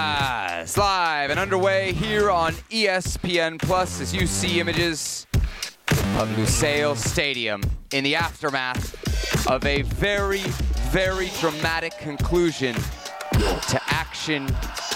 Yes, live and underway here on ESPN Plus as you see images of Lusail Stadium in the aftermath of a very, very dramatic conclusion to action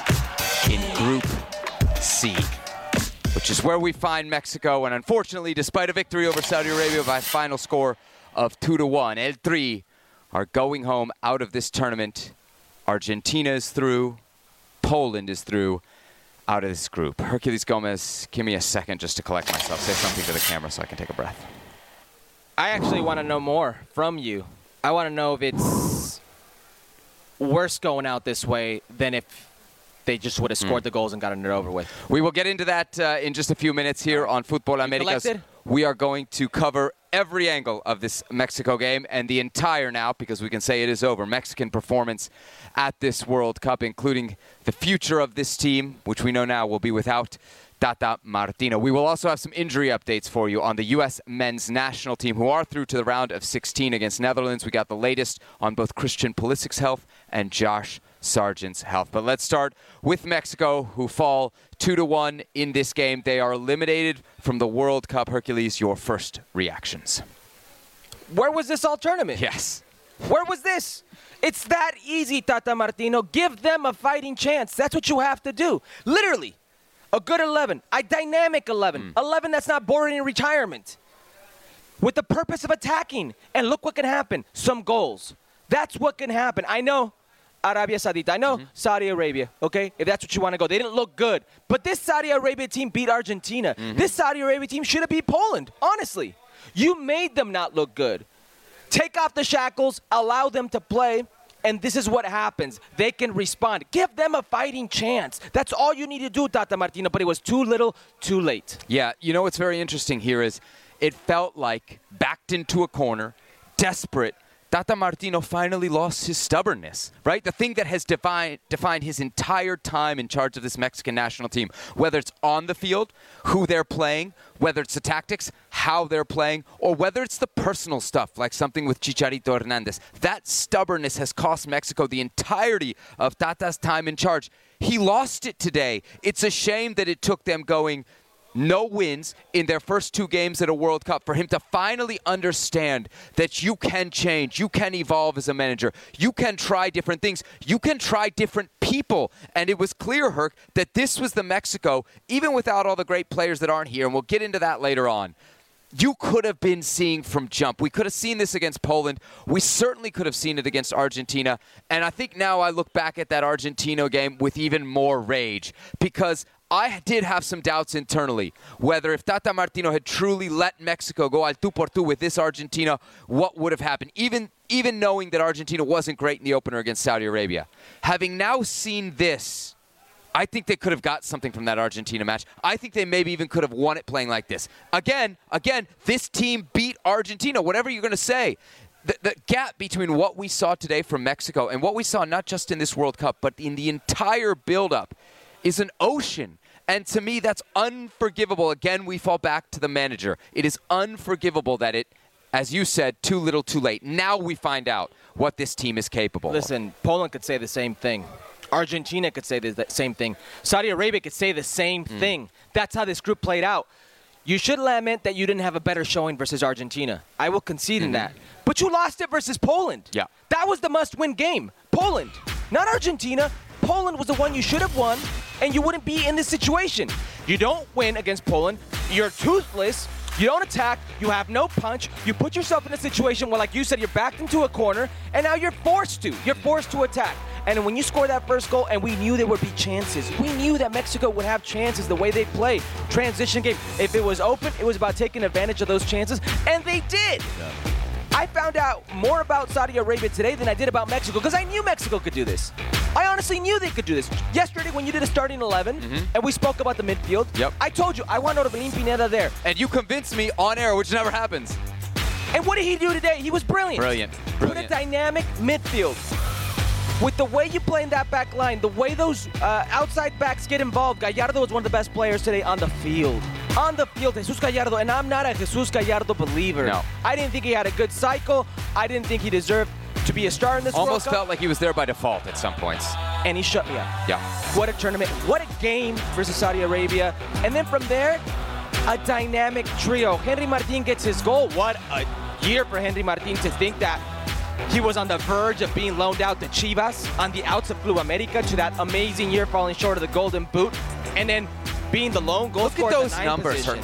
in Group C, which is where we find Mexico. And unfortunately, despite a victory over Saudi Arabia by a final score of 2-1, El Tri are going home out of this tournament. Argentina is through. Poland is through out of this group. Herculez Gomez, give me a second just to collect myself. Say something to the camera so I can take a breath. I actually want to know more from you. I want to know if it's worse going out this way than if they just would have scored the goals and gotten it over with. We will get into that in just a few minutes here on Futbol Americas. We are going to cover every angle of this Mexico game and the entire now, because we can say it is over, Mexican performance at this World Cup, including the future of this team, which we know now will be without Tata Martino. We will also have some injury updates for you on the U.S. men's national team, who are through to the round of 16 against Netherlands. We got the latest on both Christian Pulisic's health and Josh Sargent's health. But let's start with Mexico, who fall 2-1 in this game. They are eliminated from the World Cup. Hercules, your first reactions. Where was this all tournament? Yes. Where was this? It's that easy, Tata Martino. Give them a fighting chance. That's what you have to do. Literally. A good 11. A dynamic 11. 11 that's not bored in retirement. With the purpose of attacking. And look what can happen. Some goals. That's what can happen. I know Arabia Saudita. I know Saudi Arabia, okay? If that's what you want to go. They didn't look good. But this Saudi Arabia team beat Argentina. This Saudi Arabia team should have beat Poland, honestly. You made them not look good. Take off the shackles, allow them to play, and this is what happens. They can respond. Give them a fighting chance. That's all you need to do, Tata Martino, but it was too little, too late. Yeah, you know what's very interesting here is it felt like, backed into a corner, desperate, Tata Martino finally lost his stubbornness, right? The thing that has defined his entire time in charge of this Mexican national team, whether it's on the field, who they're playing, whether it's the tactics, how they're playing, or whether it's the personal stuff, like something with Chicharito Hernandez. That stubbornness has cost Mexico the entirety of Tata's time in charge. He lost it today. It's a shame that it took them going no wins in their first two games at a World Cup for him to finally understand that you can change, you can evolve as a manager, you can try different things, you can try different people. And it was clear, Herc, that this was the Mexico, even without all the great players that aren't here, and we'll get into that later on, you could have been seeing from jump. We could have seen this against Poland. We certainly could have seen it against Argentina. And I think now I look back at that Argentina game with even more rage, because I did have some doubts internally whether if Tata Martino had truly let Mexico go al tú por tú with this Argentina, what would have happened, even knowing that Argentina wasn't great in the opener against Saudi Arabia. Having now seen this, I think they could have got something from that Argentina match. I think they maybe even could have won it playing like this. Again, this team beat Argentina, whatever you're going to say. The gap between what we saw today from Mexico and what we saw not just in this World Cup, but in the entire build-up is an ocean. And to me, that's unforgivable. Again, we fall back to the manager. It is unforgivable that it, as you said, too little, too late. Now we find out what this team is capable of. Listen, Poland could say the same thing. Argentina could say the same thing. Saudi Arabia could say the same thing. That's how this group played out. You should lament that you didn't have a better showing versus Argentina. I will concede in that. But you lost it versus Poland. Yeah. That was the must-win game. Poland, not Argentina. Poland was the one you should have won, and you wouldn't be in this situation. You don't win against Poland. You're toothless. You don't attack. You have no punch. You put yourself in a situation where, like you said, you're backed into a corner, and now you're forced to. You're forced to attack. And when you score that first goal, and we knew there would be chances. We knew that Mexico would have chances the way they play. Transition game. If it was open, it was about taking advantage of those chances, and they did. Yeah. I found out more about Saudi Arabia today than I did about Mexico because I knew Mexico could do this. I honestly knew they could do this. Yesterday when you did a starting 11 and we spoke about the midfield, I told you I want Orbelín Pineda there. And you convinced me on air, which never happens. And what did he do today? He was brilliant. Brilliant. Put a dynamic midfield. With the way you play in that back line, the way those outside backs get involved, Gallardo was one of the best players today on the field. On the field, Jesus Gallardo, and I'm not a Jesus Gallardo believer. No. I didn't think he had a good cycle. I didn't think he deserved to be a star in this World Cup. Almost felt like he was there by default at some points. and he shut me up. Yeah. What a tournament. What a game versus Saudi Arabia. And then from there, a dynamic trio. Henry Martin gets his goal. What a year for Henry Martin to think that he was on the verge of being loaned out to Chivas on the outs of Club America to that amazing year falling short of the Golden Boot. And then being the lone goal scorer Look at at the those ninth numbers, position.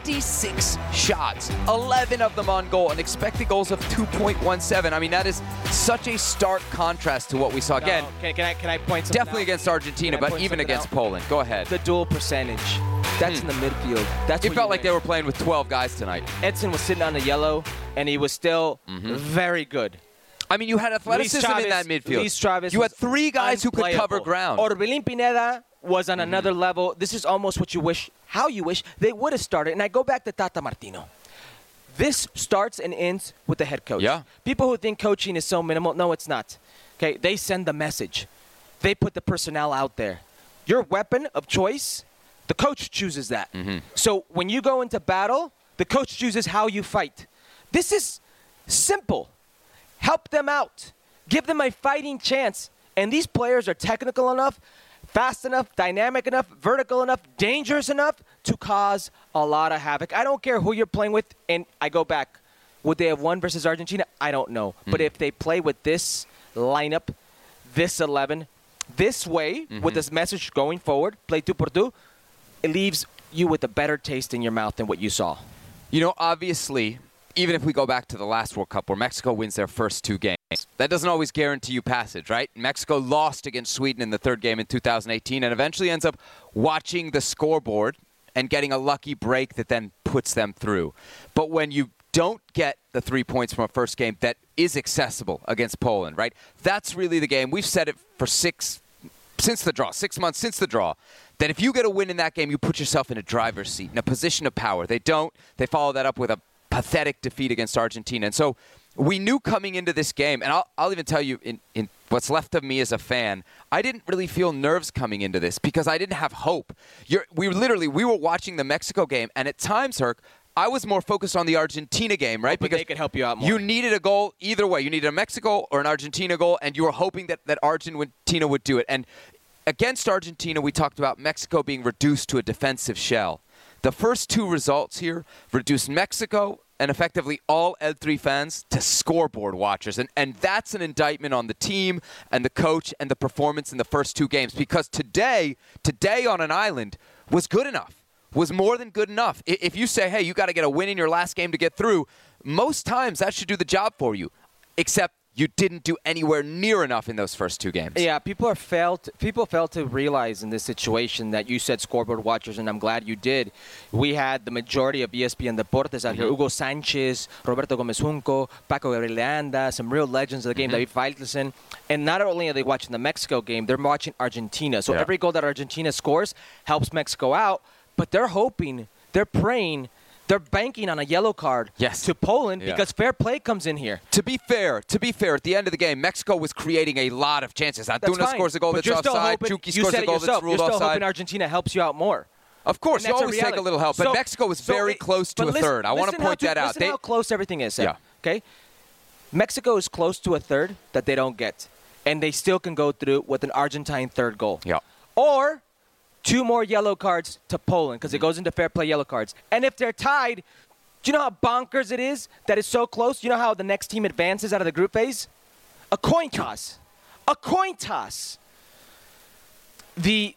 26 shots, 11 of them on goal, and expected goals of 2.17. I mean, that is such a stark contrast to what we saw. Again, No, can I point something definitely out? against Argentina, Can I but point even something against out? Poland. Go ahead. The dual percentage. That's in the midfield. That's It what felt you like they wish. were playing with 12 guys tonight. Edson was sitting on the yellow, and he was still very good. I mean, you had athleticism in that midfield. Luis Travis You had was 3 guys who could cover unplayable. ground. Orbelín Pineda was on another level. This is almost what you wish, how you wish they would have started. And I go back to Tata Martino. This starts and ends with the head coach. Yeah. People who think coaching is so minimal, no, it's not. Okay, they send the message. They put the personnel out there. Your weapon of choice, the coach chooses that. So when you go into battle, the coach chooses how you fight. This is simple. Help them out. Give them a fighting chance. And these players are technical enough, fast enough, dynamic enough, vertical enough, dangerous enough to cause a lot of havoc. I don't care who you're playing with. And I go back. Would they have won versus Argentina? I don't know. But if they play with this lineup, this 11, this way, with this message going forward, play two por two, it leaves you with a better taste in your mouth than what you saw. You know, obviously, even if we go back to the last World Cup where Mexico wins their first 2 games, that doesn't always guarantee you passage, right? Mexico lost against Sweden in the 3rd game in 2018 and eventually ends up watching the scoreboard and getting a lucky break that then puts them through. But when you don't get the 3 points from a first game that is accessible against Poland, right? That's really the game. We've said it for 6 months since the draw, that if you get a win in that game, you put yourself in a driver's seat, in a position of power. They don't. They follow that up with a pathetic defeat against Argentina. And so we knew coming into this game, and I'll even tell you, in what's left of me as a fan, I didn't really feel nerves coming into this because I didn't have hope. We were watching the Mexico game, and at times, Herc, I was more focused on the Argentina game, right? But they could help you out more. You needed a goal either way. You needed a Mexico or an Argentina goal, and you were hoping that Argentina would do it. And against Argentina, we talked about Mexico being reduced to a defensive shell. The first 2 results here reduced Mexico and effectively all El3 fans to scoreboard watchers. And that's an indictment on the team and the coach and the performance in the first 2 games. Because today on an island was good enough, was more than good enough. If you say, hey, you got to get a win in your last game to get through, most times that should do the job for you. Except you didn't do anywhere near enough in those first 2 games. Yeah, people fail to realize in this situation that you said scoreboard watchers, and I'm glad you did. We had the majority of ESPN Deportes out here. Hugo Sanchez, Roberto Gomez Junco, Paco Gabriel de Anda, some real legends of the game, David Feitelson. And not only are they watching the Mexico game, they're watching Argentina. So every goal that Argentina scores helps Mexico out, but they're hoping, they're praying, they're banking on a yellow card to Poland because fair play comes in here. To be fair, at the end of the game, Mexico was creating a lot of chances. Antuna scores a goal that's offside. Chucky scores a goal that's ruled You're still offside. hoping Argentina helps you out more. Of course, you always take a little help. But Mexico was very close to a third. I want to point that out. Listen how close everything is. Yeah. Okay? Mexico is close to a third that they don't get. And they still can go through with an Argentine third goal. Yeah. Or 2 more yellow cards to Poland because it goes into fair play yellow cards. And if they're tied, do you know how bonkers it is that it's so close? You know how the next team advances out of the group phase? A coin toss. A coin toss. Can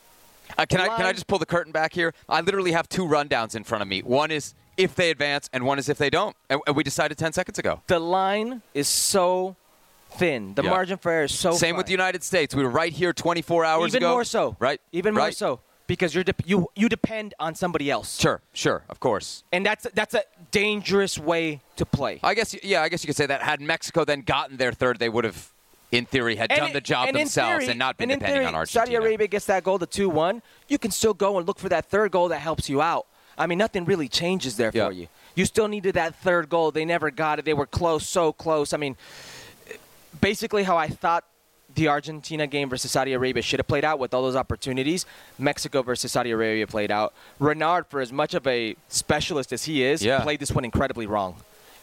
I just pull the curtain back here? I literally have 2 rundowns in front of me. One is if they advance, and one is if they don't. And we decided 10 seconds ago. The line is so thin. The margin for error is so Same fine. with the United States. We were right here 24 hours ago. Even more so. Right? Even more so. Because you depend on somebody else. Sure, of course. And that's a dangerous way to play. I guess you could say that. Had Mexico then gotten their third, they would have, in theory, done the job themselves and not been depending on Argentina. Saudi Arabia gets that goal to 2-1. You can still go and look for that third goal that helps you out. I mean, nothing really changes there for you. You still needed that third goal. They never got it. They were close, so close. I mean, basically how I thought the Argentina game versus Saudi Arabia should have played out with all those opportunities. Mexico versus Saudi Arabia played out. Renard, for as much of a specialist as he is, played this one incredibly wrong.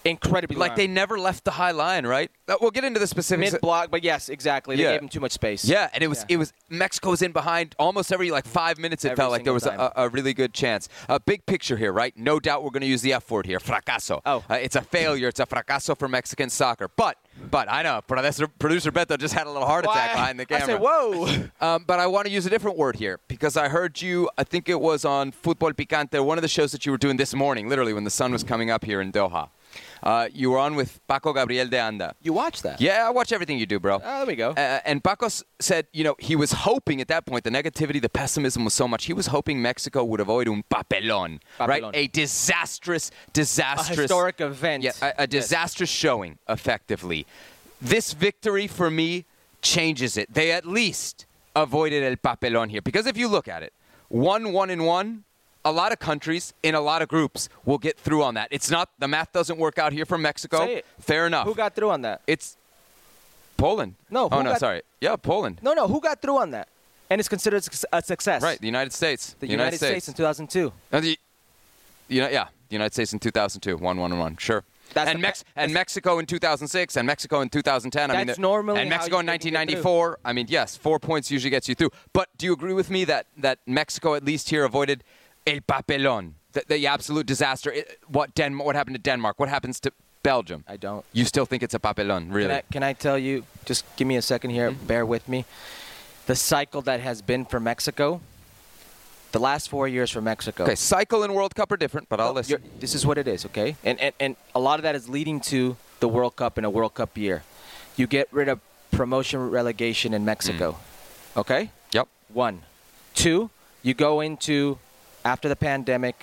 Incredibly Like they never left the high line, right? We'll get into the specifics. Mid-block, but yes, exactly. They gave him too much space. Yeah, and it was Mexico was in behind almost every 5 minutes. It felt like there was a really good chance. Big picture here, right? No doubt we're going to use the F word here, fracaso. Oh. It's a failure. It's a fracaso for Mexican soccer. But I know producer Beto just had a little heart attack behind the camera. I said, whoa. But I want to use a different word here because I heard you, I think it was on Fútbol Picante, one of the shows that you were doing this morning, literally when the sun was coming up here in Doha. You were on with Paco Gabriel de Anda. You watched that? Yeah, I watch everything you do, bro. There we go. And Paco said, he was hoping at that point, the negativity, the pessimism was so much, he was hoping Mexico would avoid un papelón, right? A disastrous. A historic event. Yeah, a disastrous showing, effectively. This victory, for me, changes it. They at least avoided el papelón here. Because if you look at it, 1-1-1, a lot of countries in a lot of groups will get through on that. It's not, the math doesn't work out here for Mexico. Say it. Fair enough. Who got through on that? It's Poland. No. Sorry. Yeah, Poland. No. Who got through on that? And it's considered a success. Right, the United States. The United States in 2002. The United States in 2002. 1-1-1. Sure. And Mexico in 2006 and Mexico in 2010. That's normally and Mexico how in you can get 1994. I mean, yes, 4 points usually gets you through. But do you agree with me that Mexico at least here avoided el papelón, the absolute disaster? What happened to Denmark? What happens to Belgium? I don't. You still think it's a papelón, really? Can I tell you, just give me a second here, bear with me. The cycle that has been for Mexico, the last 4 years for Mexico. Okay, cycle and World Cup are different, but I'll listen. This is what it is, okay? And a lot of that is leading to the World Cup in a World Cup year. You get rid of promotion relegation in Mexico, okay? Yep. 1. 2, you go into, after the pandemic,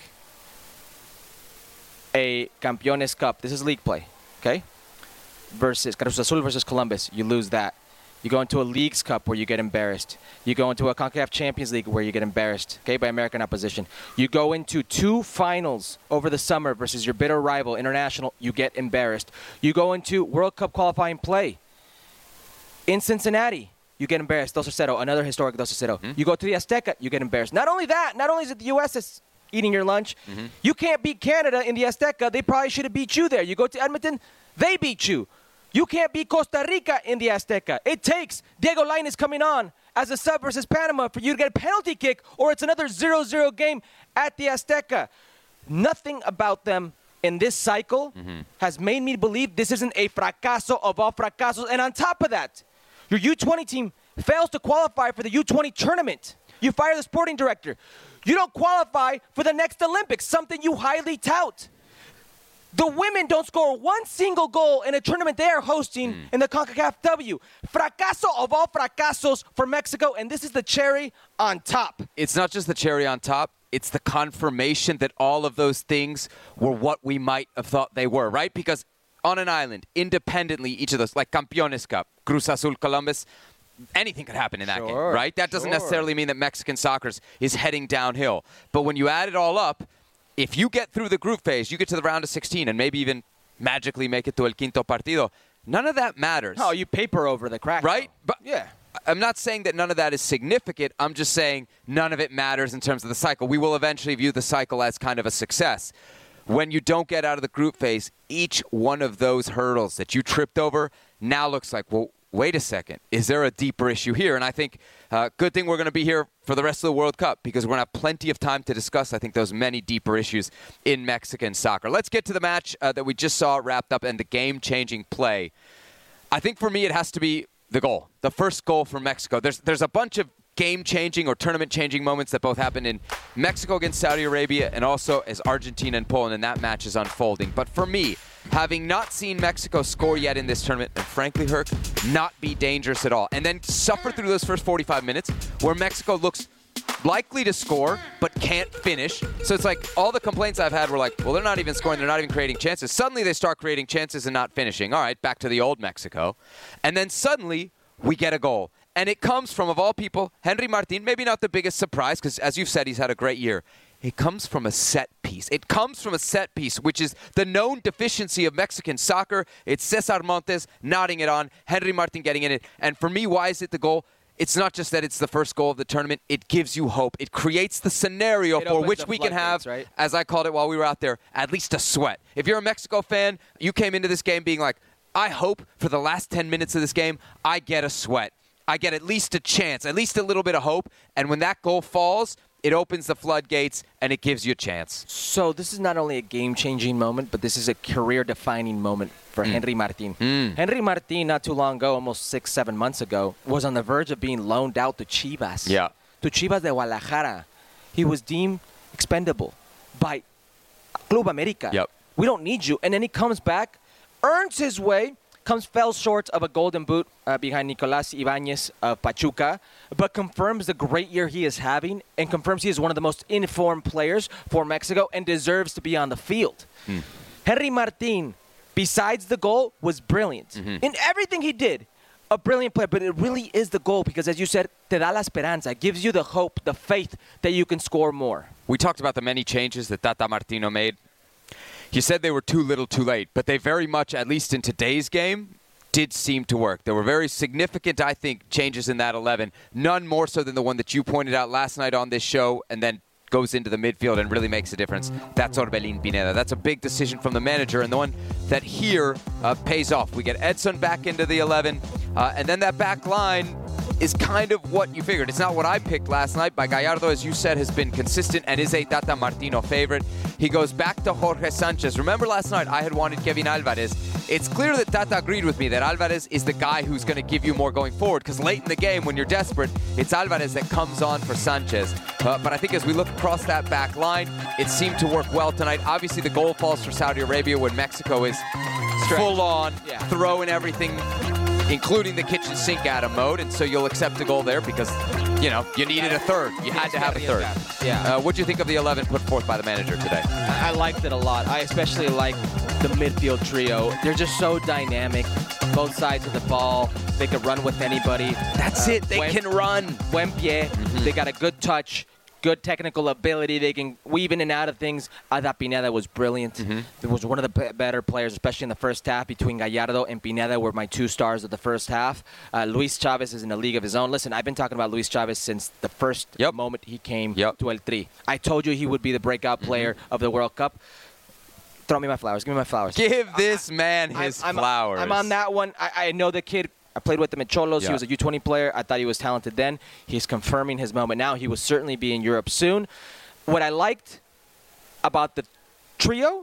a Campeones Cup. This is league play, okay? Versus Cruz Azul versus Columbus. You lose that. You go into a Leagues Cup where you get embarrassed. You go into a CONCACAF Champions League where you get embarrassed, okay, by American opposition. You go into 2 finals over the summer versus your bitter rival, International. You get embarrassed. You go into World Cup qualifying play in Cincinnati. You get embarrassed. 2-0, another historic 2-0. You go to the Azteca. You get embarrassed. Not only that, not only is it the U.S. that's eating your lunch, you can't beat Canada in the Azteca. They probably should have beat you there. You go to Edmonton, they beat you. You can't beat Costa Rica in the Azteca. It takes Diego Lainez coming on as a sub versus Panama for you to get a penalty kick, or it's another 0-0 game at the Azteca. Nothing about them in this cycle has made me believe this isn't a fracaso of all fracasos. And on top of that, your U20 team fails to qualify for the U20 tournament. You fire the sporting director. You don't qualify for the next Olympics, something you highly tout. The women don't score one single goal in a tournament they are hosting in the CONCACAF W. Fracaso of all fracasos for Mexico, and this is the cherry on top. It's not just the cherry on top. It's the confirmation that all of those things were what we might have thought they were, right? Because on an island, independently, each of those, like Campeones Cup, Cruz Azul, Columbus, anything could happen in that game, right? That doesn't necessarily mean that Mexican soccer is heading downhill. But when you add it all up, if you get through the group phase, you get to the round of 16 and maybe even magically make it to El Quinto Partido, none of that matters. Oh, you paper over the crack. Right? Though. But yeah. I'm not saying that none of that is significant. I'm just saying none of it matters in terms of the cycle. We will eventually view the cycle as kind of a success. When you don't get out of the group phase, each one of those hurdles that you tripped over now looks like, well, wait a second, is there a deeper issue here? And I think good thing we're going to be here for the rest of the World Cup because we're going to have plenty of time to discuss, I think, those many deeper issues in Mexican soccer. Let's get to the match that we just saw wrapped up and the game-changing play. I think for me it has to be the goal, the first goal for Mexico. There's a bunch of game-changing or tournament-changing moments that both happened in Mexico against Saudi Arabia and also as Argentina and Poland, and that match is unfolding. But for me, having not seen Mexico score yet in this tournament, and frankly, Herc, not be dangerous at all, and then suffer through those first 45 minutes where Mexico looks likely to score but can't finish. So it's like all the complaints I've had were like, well, they're not even scoring, they're not even creating chances. Suddenly they start creating chances and not finishing. All right, back to the old Mexico. And then suddenly we get a goal. And it comes from, of all people, Henry Martin, maybe not the biggest surprise because, as you've said, he's had a great year. It comes from a set piece. It comes from a set piece, which is the known deficiency of Mexican soccer. It's Cesar Montes nodding it on, Henry Martin getting in it. And for me, why is it the goal? it's not just that it's the first goal of the tournament. It gives you hope. It creates the scenario for which we can have, right? as I called it while we were out there, at least a sweat. If you're a Mexico fan, you came into this game being like, I hope for the last 10 minutes of this game, I get a sweat. I get at least a chance, at least a little bit of hope. And when that goal falls, it opens the floodgates and it gives you a chance. So this is not only a game-changing moment, but this is a career-defining moment for Henry Martin. Henry Martin, not too long ago, almost 6-7 months ago, was on the verge of being loaned out to Chivas. Yeah. To Chivas de Guadalajara. He was deemed expendable by Club America. Yep. We don't need you. And then he comes back, earns his way, fell short of a golden boot behind Nicolas Ibanez of Pachuca, but confirms the great year he is having and confirms he is one of the most informed players for Mexico and deserves to be on the field. Henry Martin, besides the goal, was brilliant. In everything he did, a brilliant player, but it really is the goal because, as you said, te da la esperanza, gives you the hope, the faith that you can score more. We talked about the many changes that Tata Martino made. You said they were too little too late, but they very much, at least in today's game, did seem to work. There were very significant, I think, changes in that 11. None more so than the one that you pointed out last night on this show and then goes into the midfield and really makes a difference. That's Orbelin Pineda. That's a big decision from the manager and the one that here pays off. We get Edson back into the 11, and then that back line is kind of what you figured. It's not what I picked last night, but Gallardo, as you said, has been consistent and is a Tata Martino favorite. He goes back to Jorge Sanchez. Remember last night I had wanted Kevin Alvarez. It's clear that Tata agreed with me that Alvarez is the guy who's going to give you more going forward because late in the game when you're desperate, it's Alvarez that comes on for Sanchez. But I think as we look across that back line, it seemed to work well tonight. Obviously the goal falls for Saudi Arabia when Mexico is full on, throwing everything, including the kitchen sink at him mode, and so you'll accept a goal there because, you know, you needed a third. You had to have a third. Yeah. What do you think of the 11 put forth by the manager today? I liked it a lot. I especially like the midfield trio. They're just so dynamic. Both sides of the ball. They can run with anybody. That's it. They can run. Buen pie. They got a good touch. Good technical ability. They can weave in and out of things. I thought Pineda was brilliant. It was one of the better players, especially in the first half. Between Gallardo and Pineda were my two stars of the first half. Luis Chavez is in a league of his own. Listen, I've been talking about Luis Chavez since the first moment he came to El Tri. I told you he would be the breakout player of the World Cup. Throw me my flowers. Give me my flowers. Give this man his flowers. I'm on that one. I know the kid. I played with him at Cholos. He was a U20 player. I thought he was talented then. He's confirming his moment now. He will certainly be in Europe soon. What I liked about the trio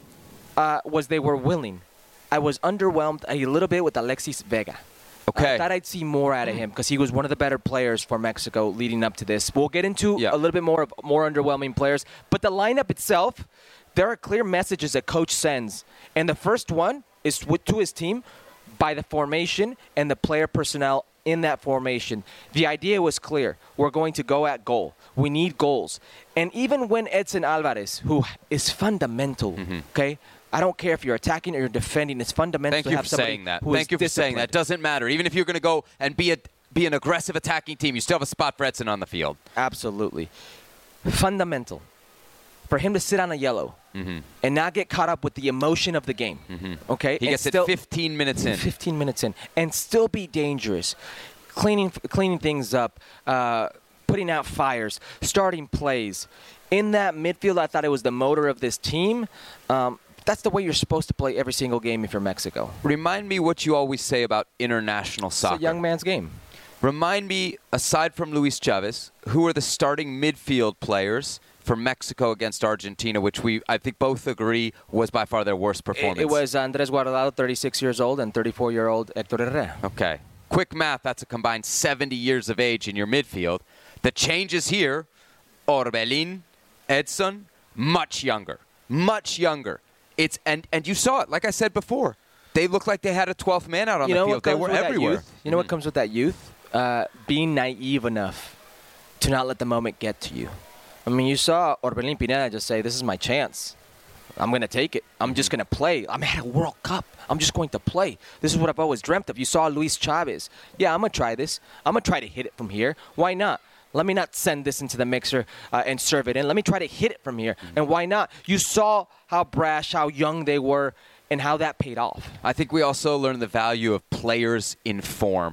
was they were willing. I was underwhelmed a little bit with Alexis Vega. Okay. I thought I'd see more out of him because he was one of the better players for Mexico leading up to this. We'll get into a little bit more underwhelming players. But the lineup itself, there are clear messages that Coach sends. And the first one is to his team by the formation and the player personnel in that formation. The idea was clear. We're going to go at goal. We need goals. And even when Edson Alvarez, who is fundamental, okay? I don't care if you're attacking or you're defending. It's fundamental to have somebody who is Thank you for saying that. Doesn't matter. Even if you're going to go and be an aggressive attacking team, you still have a spot for Edson on the field. Absolutely. Fundamental. For him to sit on a yellow and not get caught up with the emotion of the game. Okay? He gets it 15 minutes in. 15 minutes in. And still be dangerous. Cleaning things up, putting out fires, starting plays. In that midfield, I thought it was the motor of this team. That's the way you're supposed to play every single game if you're Mexico. Remind me what you always say about international soccer. It's a young man's game. Remind me, aside from Luis Chavez, who are the starting midfield players for Mexico against Argentina, which I think both agree was by far their worst performance? It was Andres Guardado, 36 years old, and 34-year-old Hector Herrera. Okay. Quick math, that's a combined 70 years of age in your midfield. The changes here, Orbelin, Edson, much younger. Much younger. And you saw it, like I said before. They looked like they had a 12th man out on the field. They were everywhere. You know what comes with that youth? Being naive enough to not let the moment get to you. I mean, you saw Orbelin Pineda just say, this is my chance. I'm going to take it. I'm just going to play. I'm at a World Cup. I'm just going to play. This is what I've always dreamt of. You saw Luis Chavez. Yeah, I'm going to try this. I'm going to try to hit it from here. Why not? Let me not send this into the mixer and serve it in. Let me try to hit it from here. And why not? You saw how brash, how young they were, and how that paid off. I think we also learned the value of players in form.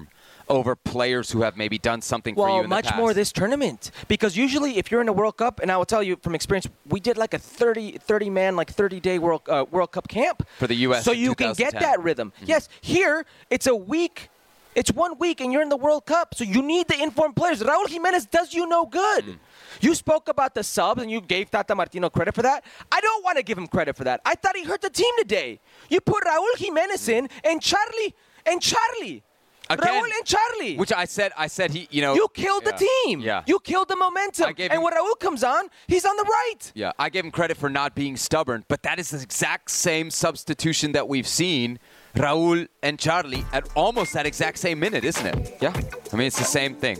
over players who have maybe done something for you in the past. Much more this tournament. Because usually if you're in a World Cup, and I will tell you from experience, we did like a 30-man, like 30-day World Cup camp. For the U.S. So in you can get 2010. that rhythm. Mm-hmm. Yes, here it's a week. It's 1 week and you're in the World Cup. So you need the informed players. Raul Jimenez does you no good. Mm. You spoke about the subs and you gave Tata Martino credit for that. I don't want to give him credit for that. I thought he hurt the team today. You put Raul Jimenez in and Charlie. Again, Raul and Charlie. Which I said he, You killed the team. Yeah. You killed the momentum. And when Raul comes on, he's on the right. Yeah, I gave him credit for not being stubborn, but that is the exact same substitution that we've seen Raul and Charlie at almost that exact same minute, isn't it? Yeah. I mean, it's the same thing.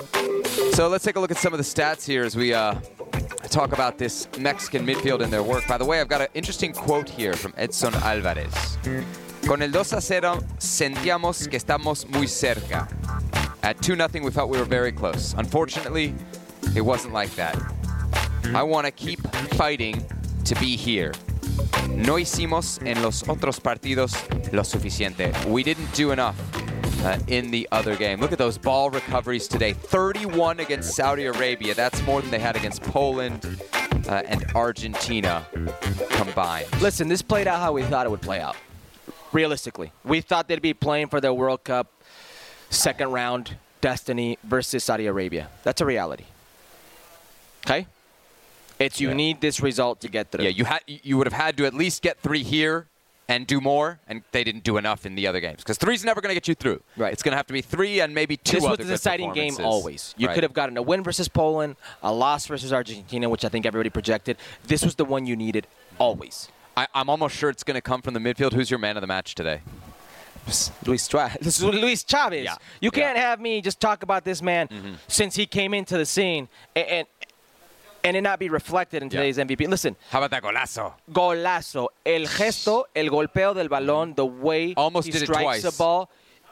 So let's take a look at some of the stats here as we talk about this Mexican midfield and their work. By the way, I've got an interesting quote here from Edson Alvarez. Con el 2-0 sentíamos que estamos muy cerca. At 2-0, we felt we were very close. Unfortunately, it wasn't like that. I want to keep fighting to be here. No hicimos en los otros partidos lo suficiente. We didn't do enough in the other game. Look at those ball recoveries today. 31 against Saudi Arabia. That's more than they had against Poland and Argentina combined. Listen, this played out how we thought it would play out. Realistically. We thought they'd be playing for their World Cup second round destiny versus Saudi Arabia. That's a reality. Okay? You need this result to get through. Yeah, you would have had to at least get 3 here and do more, and they didn't do enough in the other games. Because 3's never going to get you through. Right. It's going to have to be 3 and maybe 2 this other was good the deciding game always. You Right. could have gotten a win versus Poland, a loss versus Argentina, which I think everybody projected. This was the one you needed always. I'm almost sure it's going to come from the midfield. Who's your man of the match today? Luis Chavez. Yeah. You can't have me just talk about this man since he came into the scene and it not be reflected in today's MVP. Listen. How about that golazo? Golazo. El gesto, el golpeo del balón, the way Almost he did it strikes twice. the ball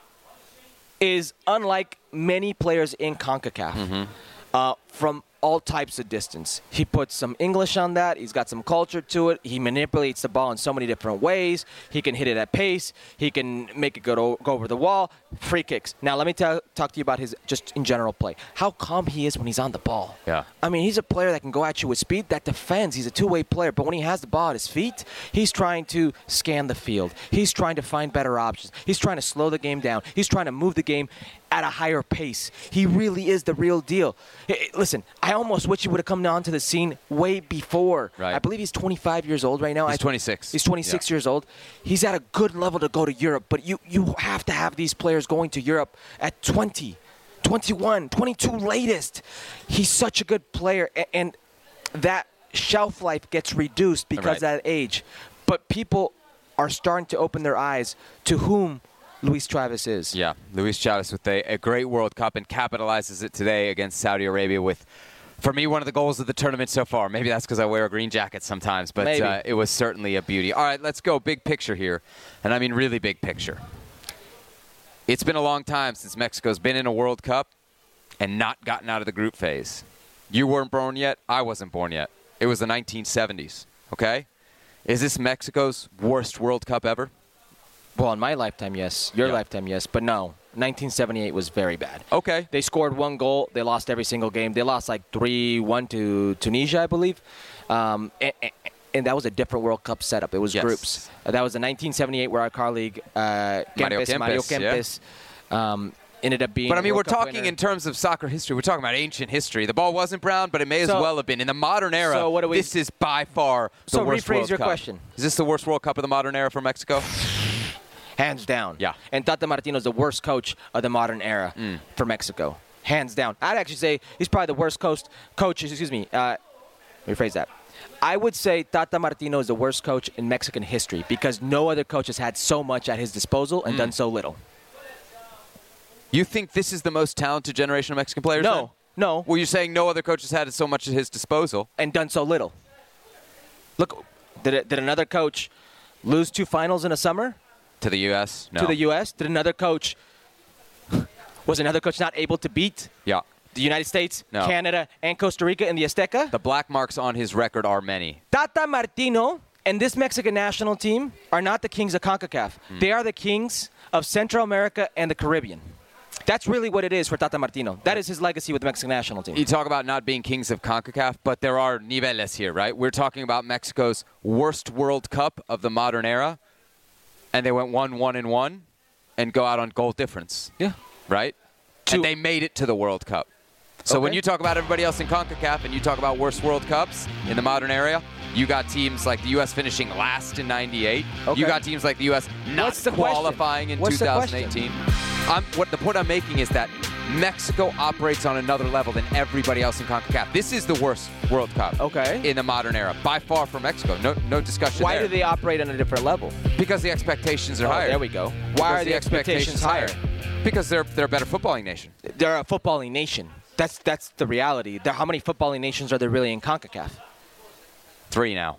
is unlike many players in CONCACAF from all types of distance. He puts some English on that. He's got some culture to it. He manipulates the ball in so many different ways. He can hit it at pace. He can make it go over the wall. Free kicks. Now, let me talk to you about his just in general play. How calm he is when he's on the ball. Yeah. I mean, he's a player that can go at you with speed, that defends. He's a two-way player. But when he has the ball at his feet, he's trying to scan the field. He's trying to find better options. He's trying to slow the game down. He's trying to move the game at a higher pace. He really is the real deal. Listen, I almost wish he would have come onto the scene way before. Right. I believe he's 25 years old right now. He's 26. He's 26 years old. He's at a good level to go to Europe, but you have to have these players going to Europe at 20, 21, 22 latest. He's such a good player, and that shelf life gets reduced because of that age. But people are starting to open their eyes to whom Luis Chavez is. Yeah, Luis Chavez with a great World Cup and capitalizes it today against Saudi Arabia with, for me, one of the goals of the tournament so far. Maybe that's because I wear a green jacket sometimes, but it was certainly a beauty. All right, let's go big picture here, and I mean really big picture. It's been a long time since Mexico's been in a World Cup and not gotten out of the group phase. You weren't born yet. I wasn't born yet. It was the 1970s, okay? Is this Mexico's worst World Cup ever? Well, in my lifetime, yes. Your lifetime, yes. But no, 1978 was very bad. Okay. They scored 1 goal. They lost every single game. They lost like 3-1 to Tunisia, I believe. And that was a different World Cup setup. It was groups. That was the 1978 where our colleague Mario Kempes ended up being. But I mean, World we're Cup talking winner. in terms of soccer history. We're talking about ancient history. The ball wasn't brown, but it may as well have been. In the modern era, this is by far the worst rephrase World your Cup. question. Is this the worst World Cup of the modern era for Mexico? Hands down. Yeah. And Tata Martino is the worst coach of the modern era for Mexico. Hands down. I'd actually say he's probably the worst coach. Rephrase that. I would say Tata Martino is the worst coach in Mexican history because no other coach has had so much at his disposal and done so little. You think this is the most talented generation of Mexican players? No. No. Well, you're saying no other coach has had so much at his disposal. And done so little. Look, did another coach lose 2 finals in a summer? To the U.S.? No. To the U.S.? Was another coach not able to beat Yeah. the United States, No. Canada, and Costa Rica in the Azteca? The black marks on his record are many. Tata Martino and this Mexican national team are not the kings of CONCACAF. They are the kings of Central America and the Caribbean. That's really what it is for Tata Martino. That is his legacy with the Mexican national team. You talk about not being kings of CONCACAF, but there are niveles here, right? We're talking about Mexico's worst World Cup of the modern era, and they went 1-1-1 and go out on goal difference. Yeah. Right? And they made it to the World Cup. So when you talk about everybody else in CONCACAF and you talk about worst World Cups in the modern era, you got teams like the U.S. finishing last in 98. Okay. You got teams like the U.S. not qualifying in 2018. The point I'm making is that Mexico operates on another level than everybody else in CONCACAF. This is the worst World Cup in the modern era, by far for Mexico. No discussion Why there. do they operate on a different level? Because the expectations are higher. There we go. Why are the expectations higher? Because they're a better footballing nation. They're a footballing nation. That's the reality. How many footballing nations are there really in CONCACAF? 3 now.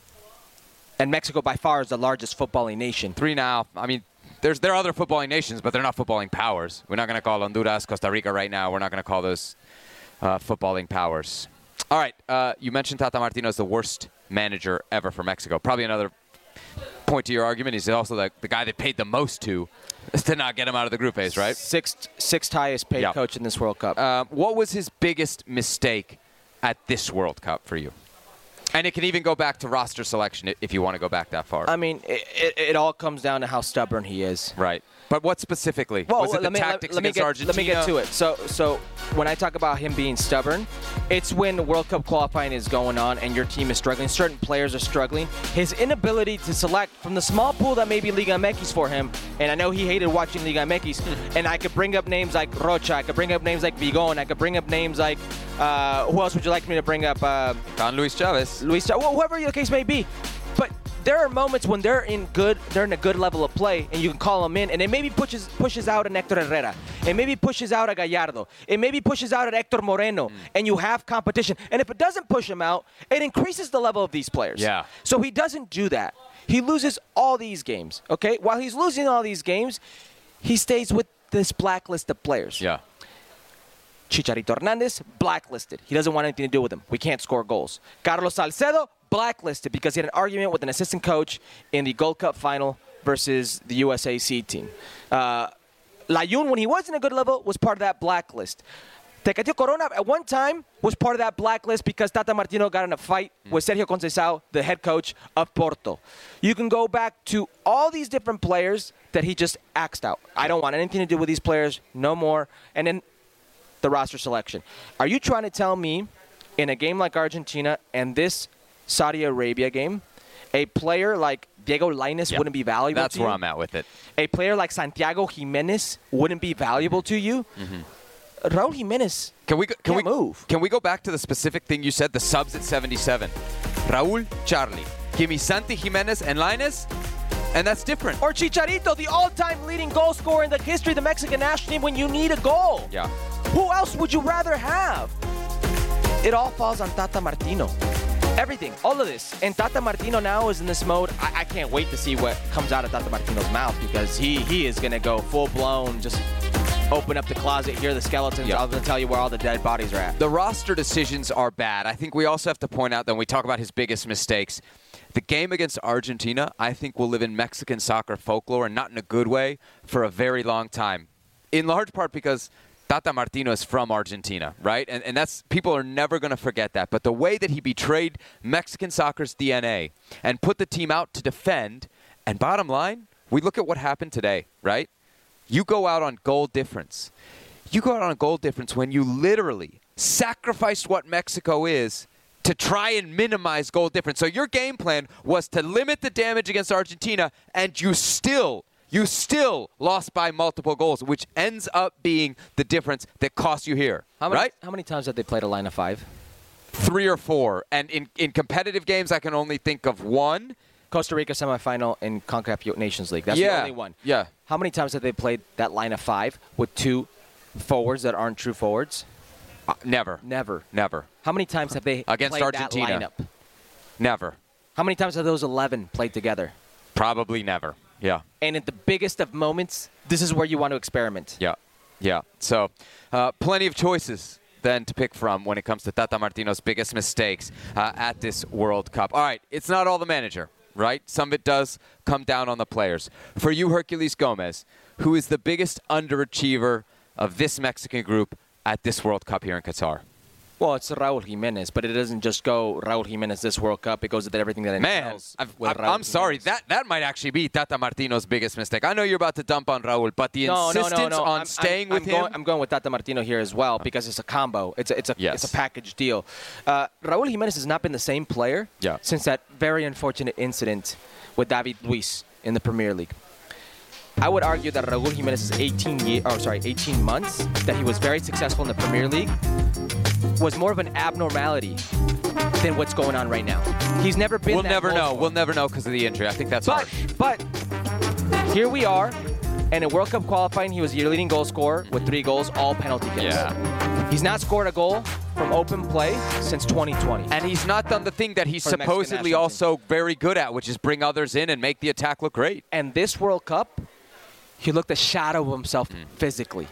And Mexico by far is the largest footballing nation. 3 now. I mean, there are other footballing nations, but they're not footballing powers. We're not going to call Honduras, Costa Rica right now. We're not going to call those footballing powers. All right. You mentioned Tata Martino as the worst manager ever for Mexico. Probably another point to your argument. He's also the guy that paid the most to not get him out of the group phase, right? Sixth highest paid coach in this World Cup. What was his biggest mistake at this World Cup for you? And it can even go back to roster selection if you want to go back that far. I mean, it all comes down to how stubborn he is. Right. But what specifically? Well, was it the tactics against Argentina? Let me get to it. So when I talk about him being stubborn, it's when the World Cup qualifying is going on and your team is struggling, certain players are struggling. His inability to select from the small pool that may be Liga MX for him, and I know he hated watching Liga MX, and I could bring up names like Rocha, I could bring up names like Vigon, I could bring up names like, who else would you like me to bring up? Don Luis Chavez. Whoever the case may be. But there are moments when they're in a good level of play, and you can call them in, and it maybe pushes out an Hector Herrera. It maybe pushes out a Gallardo. It maybe pushes out an Hector Moreno, and you have competition. And if it doesn't push him out, it increases the level of these players. Yeah. So he doesn't do that. He loses all these games, okay? While he's losing all these games, he stays with this blacklist of players. Yeah. Chicharito Hernandez, blacklisted. He doesn't want anything to do with him. We can't score goals. Carlos Salcedo, blacklisted because he had an argument with an assistant coach in the Gold Cup final versus the USAC team. Layun, when he was in a good level, was part of that blacklist. Tecatito Corona, at one time, was part of that blacklist because Tata Martino got in a fight with Sergio Conceição, the head coach of Porto. You can go back to all these different players that he just axed out. I don't want anything to do with these players, no more. And then the roster selection. Are you trying to tell me in a game like Argentina and this Saudi Arabia game, a player like Diego Lainez wouldn't be valuable That's to you? where I'm at with it. A player like Santiago Jimenez wouldn't be valuable to you? Raul Jimenez can't move. Can we go back to the specific thing you said, the subs at 77? Raul, Charlie. Give me Santi, Jimenez, and Lainez, and that's different. Or Chicharito, the all-time leading goal scorer in the history of the Mexican national team when you need a goal. Yeah. Who else would you rather have? It all falls on Tata Martino. Everything, all of this. And Tata Martino now is in this mode. I can't wait to see what comes out of Tata Martino's mouth because he is going to go full-blown, just open up the closet, hear the skeletons. Yeah. I'm going to tell you where all the dead bodies are at. The roster decisions are bad. I think we also have to point out that when we talk about his biggest mistakes, the game against Argentina, I think, will live in Mexican soccer folklore, and not in a good way, for a very long time. In large part because Tata Martino is from Argentina, right? And that's, people are never going to forget that. But the way that he betrayed Mexican soccer's DNA and put the team out to defend, and bottom line, we look at what happened today, right? You go out on goal difference. You go out on a goal difference when you literally sacrificed what Mexico is to try and minimize goal difference. So your game plan was to limit the damage against Argentina, and you still lost by multiple goals, which ends up being the difference that cost you here, right? How many times have they played a line of 5? 3 or 4. And in competitive games, I can only think of one. Costa Rica semifinal in CONCACAF Nations League. That's the only one. Yeah. How many times have they played that line of 5 with 2 forwards that aren't true forwards? Never. How many times have they against played Argentina? that lineup? Never. How many times have those 11 played together? Probably never. Yeah. And at the biggest of moments, this is where you want to experiment. Yeah. So, plenty of choices then to pick from when it comes to Tata Martino's biggest mistakes at this World Cup. All right, it's not all the manager, right? Some of it does come down on the players. For you, Herculez Gomez, who is the biggest underachiever of this Mexican group at this World Cup here in Qatar? Well, it's Raul Jimenez, but it doesn't just go Raul Jimenez this World Cup. It goes with everything that entails. Man, I'm sorry. That might actually be Tata Martino's biggest mistake. I know you're about to dump on Raul, but the insistence on staying with him. I'm going with Tata Martino here as well because it's a combo. It's a package deal. Raul Jimenez has not been the same player since that very unfortunate incident with David Luiz in the Premier League. I would argue that Raul Jimenez's 18 months that he was very successful in the Premier League was more of an abnormality than what's going on right now. He's never been. We'll never know. We'll never know because of the injury. I think that's harsh. But here we are, and in World Cup qualifying, he was your leading goal scorer with 3 goals, all penalty kicks. Yeah. He's not scored a goal from open play since 2020. And he's not done the thing that he's supposedly also very good at, which is bring others in and make the attack look great. And this World Cup, he looked a shadow of himself physically.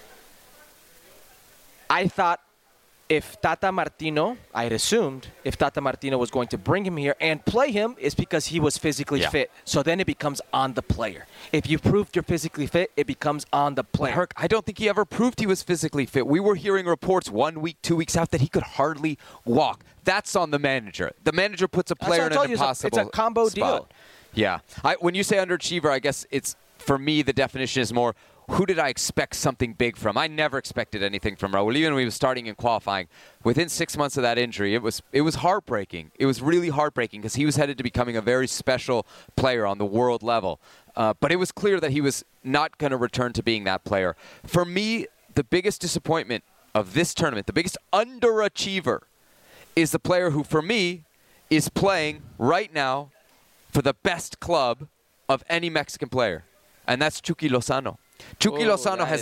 I thought if Tata Martino, I had assumed, if Tata Martino was going to bring him here and play him, it's because he was physically fit. So then it becomes on the player. If you proved you're physically fit, it becomes on the player. Herc, I don't think he ever proved he was physically fit. We were hearing reports 1 week, 2 weeks out that he could hardly walk. That's on the manager. The manager puts a player in an impossible It's a combo spot. deal. Yeah. When you say underachiever, I guess it's, for me, the definition is more, who did I expect something big from? I never expected anything from Raul, even when he was starting and qualifying. Within 6 months of that injury, it was heartbreaking. It was really heartbreaking because he was headed to becoming a very special player on the world level. But it was clear that he was not going to return to being that player. For me, the biggest disappointment of this tournament, the biggest underachiever, is the player who, for me, is playing right now for the best club of any Mexican player, and that's Chucky Lozano. Chucky Lozano has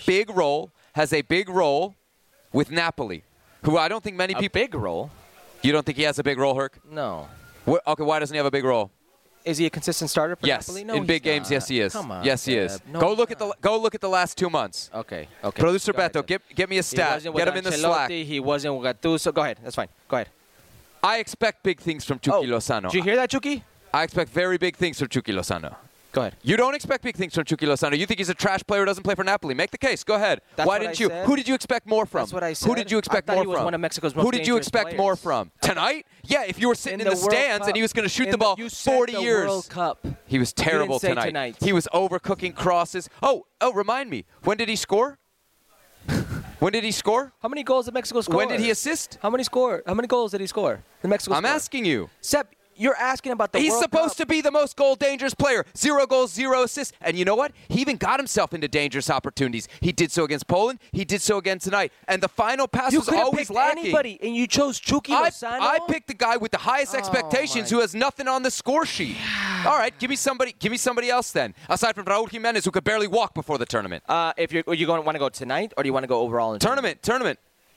a big role with Napoli, who I don't think many people... A big role? You don't think he has a big role, Herc? No. Okay, why doesn't he have a big role? Is he a consistent starter for Napoli? No, in big games, yes, he is. Come on, yes, he is. No, go look at the last 2 months. Okay. Producer Beto, get me a stat. Get him in the Slack. He wasn't with Gattuso. Go ahead. That's fine. Go ahead. I expect big things from Chucky Lozano. Did you hear that, Chucky? I expect very big things from Chucky Lozano. Go ahead. You don't expect big things from Chucky Lozano. You think he's a trash player who doesn't play for Napoli. Make the case. Go ahead. Why didn't you? Said. Who did you expect more from? That's what I said. Who did you expect more he from? Was one of Mexico's most Who did you expect players. more from? Tonight? Yeah, if you were sitting in the stands and he was going to shoot the ball 40 years. World Cup. He was terrible tonight. He was overcooking crosses. Oh, remind me. When did he score? When did he score? How many goals did Mexico score? When did he assist? How many goals did he score? I'm asking you. Sepp, you're asking about the He's World supposed Cup. to be the most goal-dangerous player. 0 goals, 0 assists. And you know what? He even got himself into dangerous opportunities. He did so against Poland. He did so again tonight. And the final pass was always lacking. Anybody, and you chose Chucky Lozano? I picked the guy with the highest expectations who has nothing on the score sheet. All right, give me somebody else then, aside from Raul Jimenez, who could barely walk before the tournament. If you're going to want to go tonight, or do you want to go overall in tournament?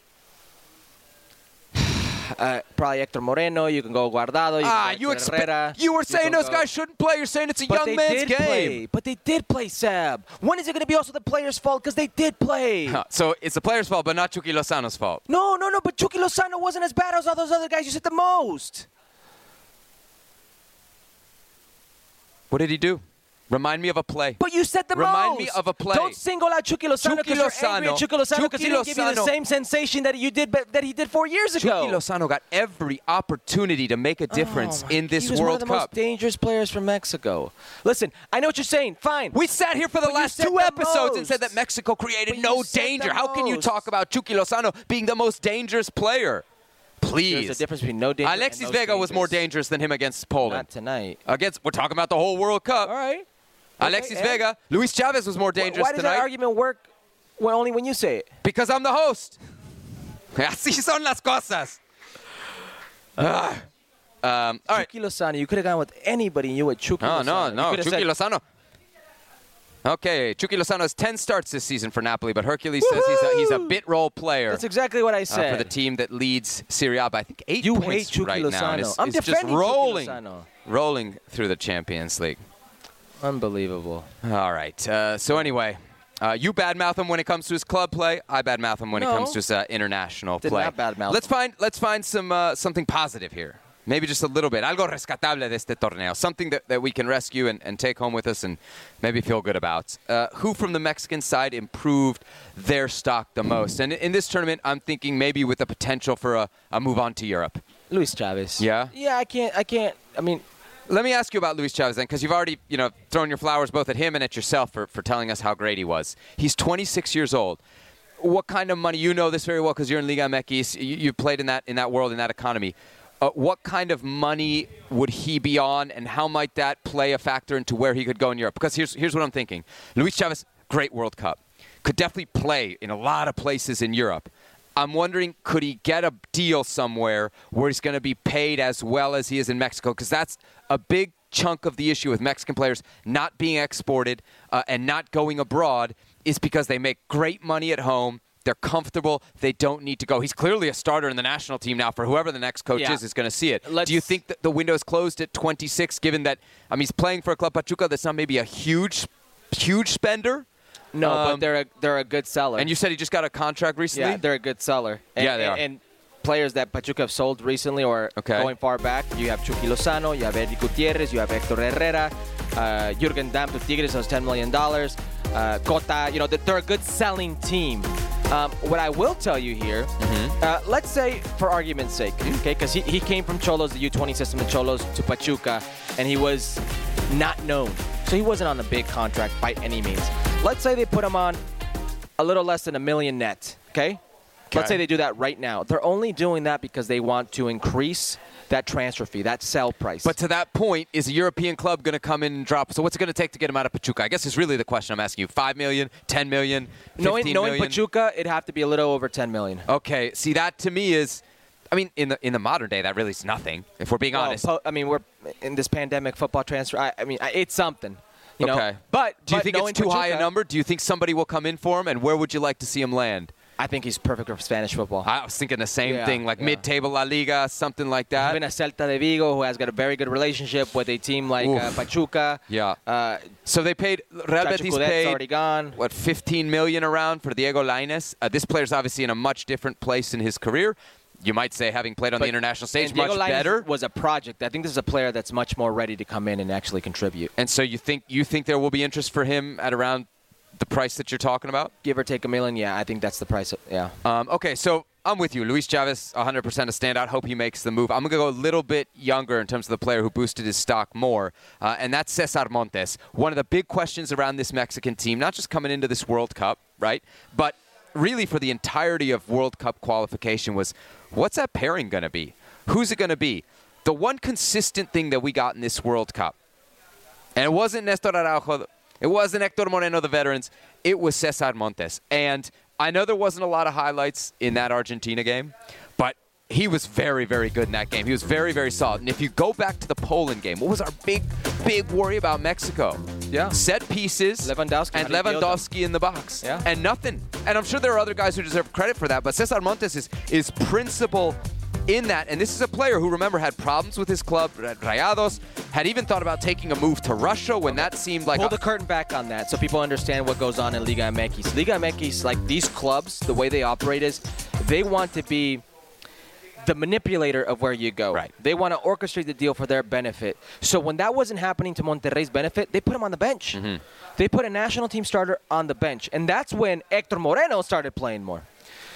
Probably Hector Moreno. You can go Guardado. You were saying those guys shouldn't play. You're saying it's a young man's game. But they did play, Seb. When is it going to be also the players' fault? Because they did play. So it's the players' fault, but not Chucky Lozano's fault. No. But Chucky Lozano wasn't as bad as all those other guys you said the most. What did he do? Remind me of a play. But you said the most. Remind me of a play. Don't single out Chucky Lozano because you're angry at Chucky Lozano because he didn't give you the same sensation that he did 4 years ago. Chucky Lozano got every opportunity to make a difference in this World Cup. He was one of the most dangerous players from Mexico. Listen, I know what you're saying. Fine. We sat here for the last 2 episodes and said that Mexico created no danger. How can you talk about Chucky Lozano being the most dangerous player? Please. There's a difference between no danger Alexis and Vega was more dangerous than him against Poland. Not tonight. We're talking about the whole World Cup. All right. Alexis Vega. Luis Chavez was more dangerous tonight. Why does that argument work only when you say it? Because I'm the host. Así son las cosas. All right. Chucky Lozano. You could have gone with anybody and you went Chucky Lozano. No. Chucky Lozano. Okay, Chucky Lozano has 10 starts this season for Napoli, but Hercules says he's a bit role player. That's exactly what I said. For the team that leads Serie A by, I think, 8 you points hate Chucky right Lozano. now. I'm just defending rolling, Chucky Lozano. rolling through the Champions League. Unbelievable. All right. So anyway, you badmouth him when it comes to his club play. I badmouth him when it comes to his international play. Not badmouth Let's find some something positive here. Maybe just a little bit. Algo rescatable de este torneo. Something that we can rescue and take home with us and maybe feel good about. Who from the Mexican side improved their stock the most? And in this tournament, I'm thinking maybe with the potential for a move on to Europe. Luis Chavez. Yeah? Yeah, I can't. I mean, let me ask you about Luis Chavez then, because you've already, thrown your flowers both at him and at yourself for telling us how great he was. He's 26 years old. What kind of money? You know this very well because you're in Liga MX. You played in that world, in that economy. What kind of money would he be on, and how might that play a factor into where he could go in Europe? Because here's what I'm thinking. Luis Chavez, great World Cup. Could definitely play in a lot of places in Europe. I'm wondering, could he get a deal somewhere where he's going to be paid as well as he is in Mexico? Because that's a big chunk of the issue with Mexican players not being exported and not going abroad is because they make great money at home. They're comfortable. They don't need to go. He's clearly a starter in the national team now for whoever the next coach is going to see it. Do you think that the window is closed at 26, given that he's playing for a Club Pachuca that's not maybe a huge spender? No, but they're a good seller. And you said he just got a contract recently? Yeah, they're a good seller. And, yeah, they are. And players that Pachuca have sold recently or going far back, you have Chucky Lozano, you have Eddie Gutierrez, you have Hector Herrera, Jürgen Damm to Tigres was $10 million. Cota, they're a good selling team. What I will tell you here, let's say for argument's sake, okay, because he came from Cholos, the U20 system in Cholos, to Pachuca, and he was not known. So he wasn't on a big contract by any means. Let's say they put him on a little less than $1 million net, okay? Let's say they do that right now. They're only doing that because they want to increase that transfer fee, that sell price. But to that point, is a European club going to come in and drop? So what's it going to take to get him out of Pachuca? I guess is really the question I'm asking you. $5 million, $10 million, $15 million? Knowing Pachuca, it'd have to be a little over $10 million. Okay. See, that to me is, in the modern day, that really is nothing, if we're being honest. We're in this pandemic football transfer. It's something. Okay. But do you think it's too high a number? Do you think somebody will come in for him? And where would you like to see him land? I think he's perfect for Spanish football. I was thinking the same thing, mid-table La Liga, something like that. Even a Celta de Vigo, who has got a very good relationship with a team like Pachuca. Yeah. So they paid, Real Betis paid, already gone. $15 million around for Diego Lainez. This player's obviously in a much different place in his career. You might say, having played on the international stage, much better. Was a project. I think this is a player that's much more ready to come in and actually contribute. And so you think there will be interest for him at around the price that you're talking about? Give or take $1 million, yeah. I think that's the price, Okay, so I'm with you. Luis Chavez, 100% a standout. Hope he makes the move. I'm going to go a little bit younger in terms of the player who boosted his stock more, and that's Cesar Montes. One of the big questions around this Mexican team, not just coming into this World Cup, right, but really for the entirety of World Cup qualification was, what's that pairing going to be? Who's it going to be? The one consistent thing that we got in this World Cup, and it wasn't Nestor Araujo, it wasn't Hector Moreno, the veterans, it was Cesar Montes. And I know there wasn't a lot of highlights in that Argentina game, but he was very, very good in that game. He was very, very solid. And if you go back to the Poland game, what was our big worry about Mexico? Yeah. Set pieces Lewandowski in the box. Yeah. And nothing. And I'm sure there are other guys who deserve credit for that, but Cesar Montes is principal in that. And this is a player who, remember, had problems with his club, Rayados, had even thought about taking a move to Russia when that seemed like... Pull the curtain back on that so people understand what goes on in Liga MX. Liga MX, like these clubs, the way they operate is they want to be the manipulator of where you go. Right. They want to orchestrate the deal for their benefit. So when that wasn't happening to Monterrey's benefit, they put him on the bench. Mm-hmm. They put a national team starter on the bench. And that's when Hector Moreno started playing more.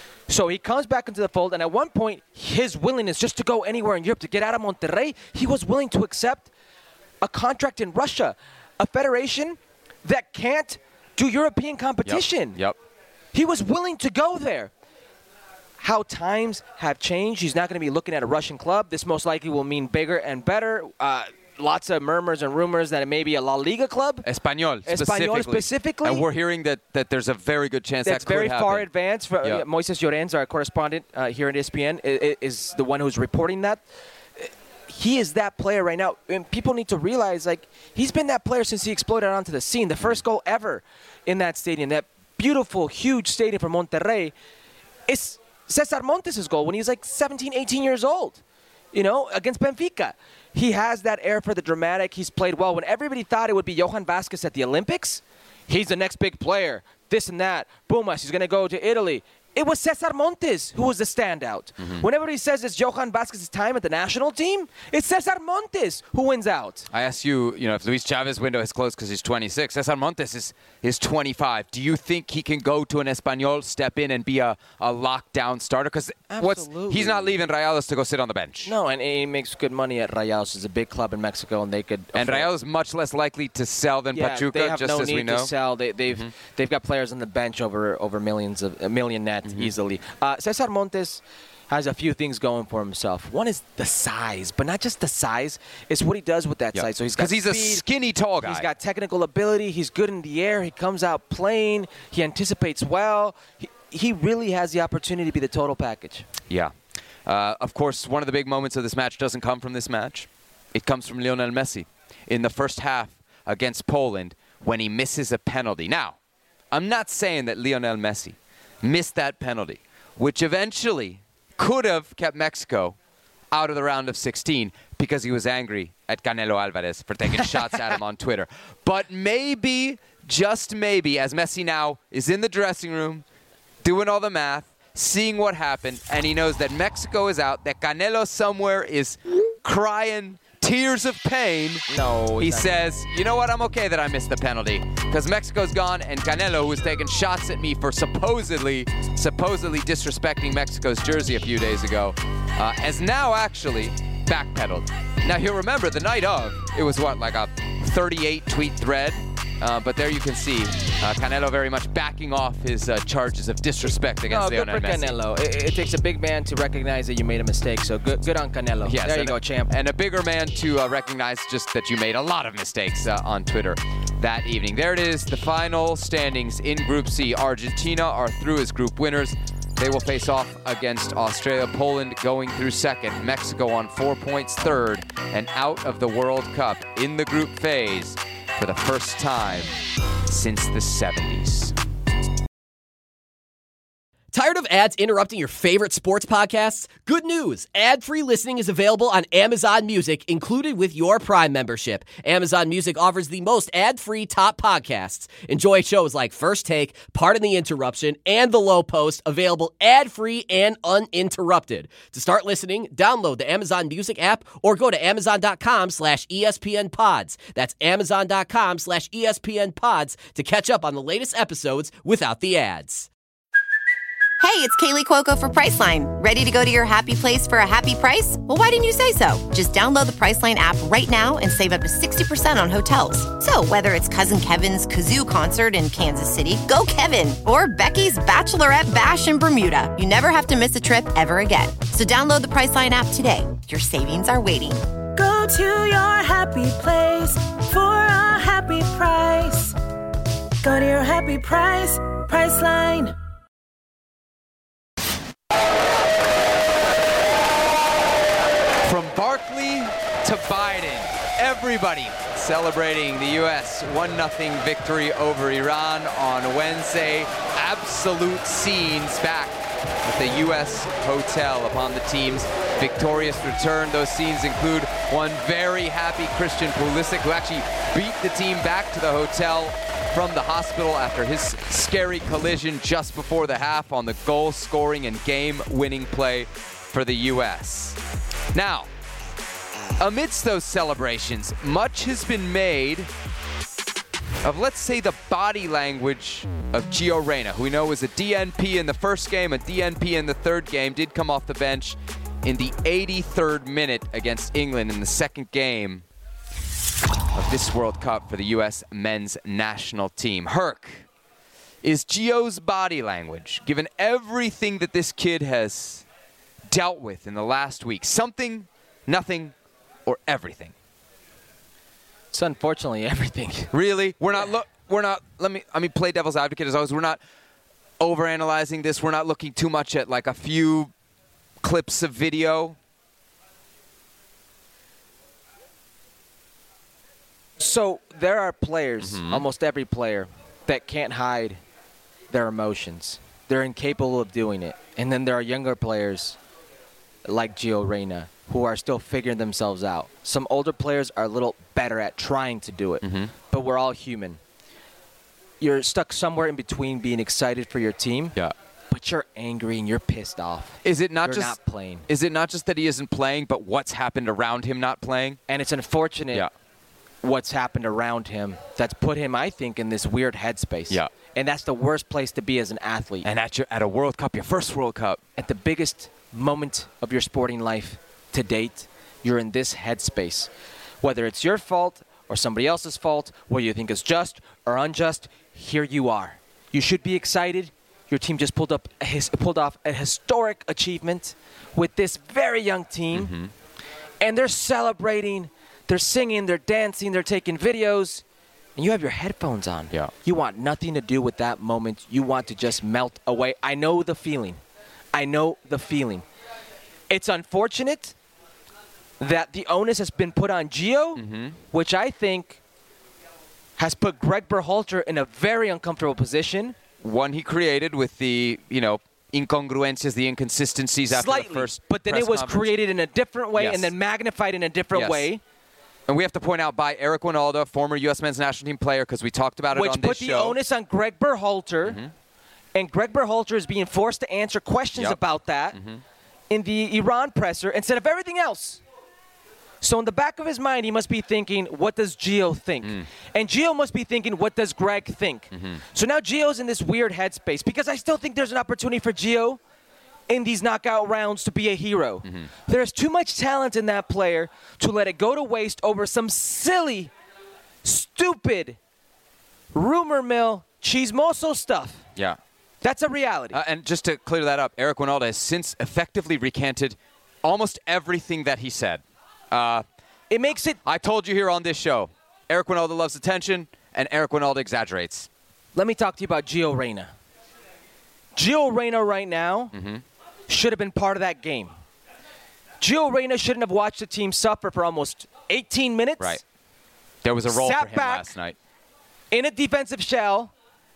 So he comes back into the fold, and at one point, his willingness just to go anywhere in Europe, to get out of Monterrey, he was willing to accept a contract in Russia, a federation that can't do European competition. Yep. He was willing to go there. How times have changed. He's not going to be looking at a Russian club. This most likely will mean bigger and better. Lots of murmurs and rumors that it may be a La Liga club. Español specifically. And we're hearing that there's a very good chance that could happen. That's very far advanced. Moises Llorens, our correspondent here at ESPN, is the one who's reporting that. He is that player right now. And people need to realize, he's been that player since he exploded onto the scene. The first goal ever in that stadium, that beautiful, huge stadium for Monterrey, is Cesar Montes' goal when he was 17, 18 years old, against Benfica. He has that air for the dramatic. He's played well. When everybody thought it would be Johan Vazquez at the Olympics, he's the next big player, this and that. Pumas, he's going to go to Italy. It was Cesar Montes who was the standout. Whenever he says it's Johan Vazquez's time at the national team, it's Cesar Montes who wins out. I asked you, if Luis Chavez's window has closed because he's 26. Cesar Montes is 25. Do you think he can go to an Espanyol, step in, and be a lockdown starter? Because he's not leaving Rayados to go sit on the bench. No, and he makes good money at Rayados. It's a big club in Mexico, and they could. And Rayados is much less likely to sell than Pachuca, they have just no as need we know. To sell. They've got players on the bench over a million net easily. Cesar Montes has a few things going for himself. One is the size, but not just the size. It's what he does with that size. So he's a skinny, tall guy. He's got technical ability. He's good in the air. He comes out playing. He anticipates well. He really has the opportunity to be the total package. Yeah. Of course, one of the big moments of this match doesn't come from this match. It comes from Lionel Messi in the first half against Poland when he misses a penalty. Now, I'm not saying that Lionel Messi missed that penalty, which eventually could have kept Mexico out of the round of 16 because he was angry at Canelo Alvarez for taking shots at him on Twitter. But maybe, just maybe, as Messi now is in the dressing room, doing all the math, seeing what happened, and he knows that Mexico is out, that Canelo somewhere is crying tears of pain. No, he says, you know what, I'm okay that I missed the penalty because Mexico's gone, and Canelo, who was taking shots at me for supposedly disrespecting Mexico's jersey a few days ago, has now actually backpedaled. Now, you'll remember the night of, it was like a 38-tweet thread. But there you can see Canelo very much backing off his charges of disrespect against Lionel Messi. Good for Canelo. It takes a big man to recognize that you made a mistake, so good on Canelo. Yes, there you go, champ. And a bigger man to recognize just that you made a lot of mistakes on Twitter that evening. There it is, the final standings in Group C. Argentina are through as group winners. They will face off against Australia. Poland going through second. Mexico on 4 points third and out of the World Cup in the group phase for the first time since the 70s. Tired of ads interrupting your favorite sports podcasts? Good news! Ad-free listening is available on Amazon Music, included with your Prime membership. Amazon Music offers the most ad-free top podcasts. Enjoy shows like First Take, Pardon the Interruption, and The Low Post, available ad-free and uninterrupted. To start listening, download the Amazon Music app or go to amazon.com/ESPNpods. That's amazon.com/ESPNpods to catch up on the latest episodes without the ads. Hey, it's Kaylee Cuoco for Priceline. Ready to go to your happy place for a happy price? Well, why didn't you say so? Just download the Priceline app right now and save up to 60% on hotels. So whether it's Cousin Kevin's Kazoo Concert in Kansas City, go Kevin, or Becky's Bachelorette Bash in Bermuda, you never have to miss a trip ever again. So download the Priceline app today. Your savings are waiting. Go to your happy place for a happy price. Go to your happy price, Priceline. From Barkley to Biden, everybody celebrating the U.S. 1-0 victory over Iran on Wednesday. Absolute scenes back at the U.S. hotel upon the team's victorious return. Those scenes include one very happy Christian Pulisic, who actually beat the team back to the hotel from the hospital after his scary collision just before the half on the goal-scoring and game-winning play for the U.S. Now, amidst those celebrations, much has been made of, let's say, the body language of Gio Reyna, who we know was a DNP in the first game, a DNP in the third game, did come off the bench in the 83rd minute against England in the second game of this World Cup for the U.S. men's national team. Herc, is Gio's body language, given everything that this kid has dealt with in the last week, something, nothing, or everything? It's unfortunately everything. Really? Let me play devil's advocate as always. We're not overanalyzing this. We're not looking too much at like a few clips of video. So there are players, almost every player, that can't hide their emotions. They're incapable of doing it. And then there are younger players like Gio Reyna who are still figuring themselves out. Some older players are a little better at trying to do it, but we're all human. You're stuck somewhere in between being excited for your team, but but you're angry and you're pissed off. Is it not You're just not playing? Is it not just that he isn't playing, but what's happened around him not playing? And it's unfortunate Yeah. what's happened around him that's put him, I think, in this weird headspace. Yeah. And that's the worst place to be as an athlete. And at a World Cup, your first World Cup. At the biggest moment of your sporting life to date, you're in this headspace. Whether it's your fault or somebody else's fault, whether you think it's just or unjust, here you are. You should be excited. Your team just pulled off a historic achievement with this very young team. And they're celebrating, they're singing, they're dancing, they're taking videos, and you have your headphones on. Yeah. You want nothing to do with that moment. You want to just melt away. I know the feeling. It's unfortunate that the onus has been put on Gio, which I think has put Greg Berhalter in a very uncomfortable position. One he created with the, incongruences, the inconsistencies after Slightly, the first but then press it was conference. created in a different way Yes. and then magnified in a different Yes. way. And we have to point out by Eric Winalda, former U.S. men's national team player, because we talked about it Which on this put the show. onus on Greg Berhalter, and Greg Berhalter is being forced to answer questions Yep. about that in the Iran presser instead of everything else. So in the back of his mind, he must be thinking, what does Gio think? And Gio must be thinking, what does Greg think? So now Gio's in this weird headspace because I still think there's an opportunity for Gio in these knockout rounds to be a hero. There's too much talent in that player to let it go to waste over some silly, stupid, rumor mill, chismoso stuff. Yeah. That's a reality. And just to clear that up, Eric Winalda has since effectively recanted almost everything that he said. It makes it... I told you here on this show, Eric Winalda loves attention, and Eric Winalda exaggerates. Let me talk to you about Gio Reyna. Gio Reyna right now should have been part of that game. Gio Reyna shouldn't have watched the team suffer for almost 18 minutes. Right. There was a role Sat for him back. last night. In a defensive shell,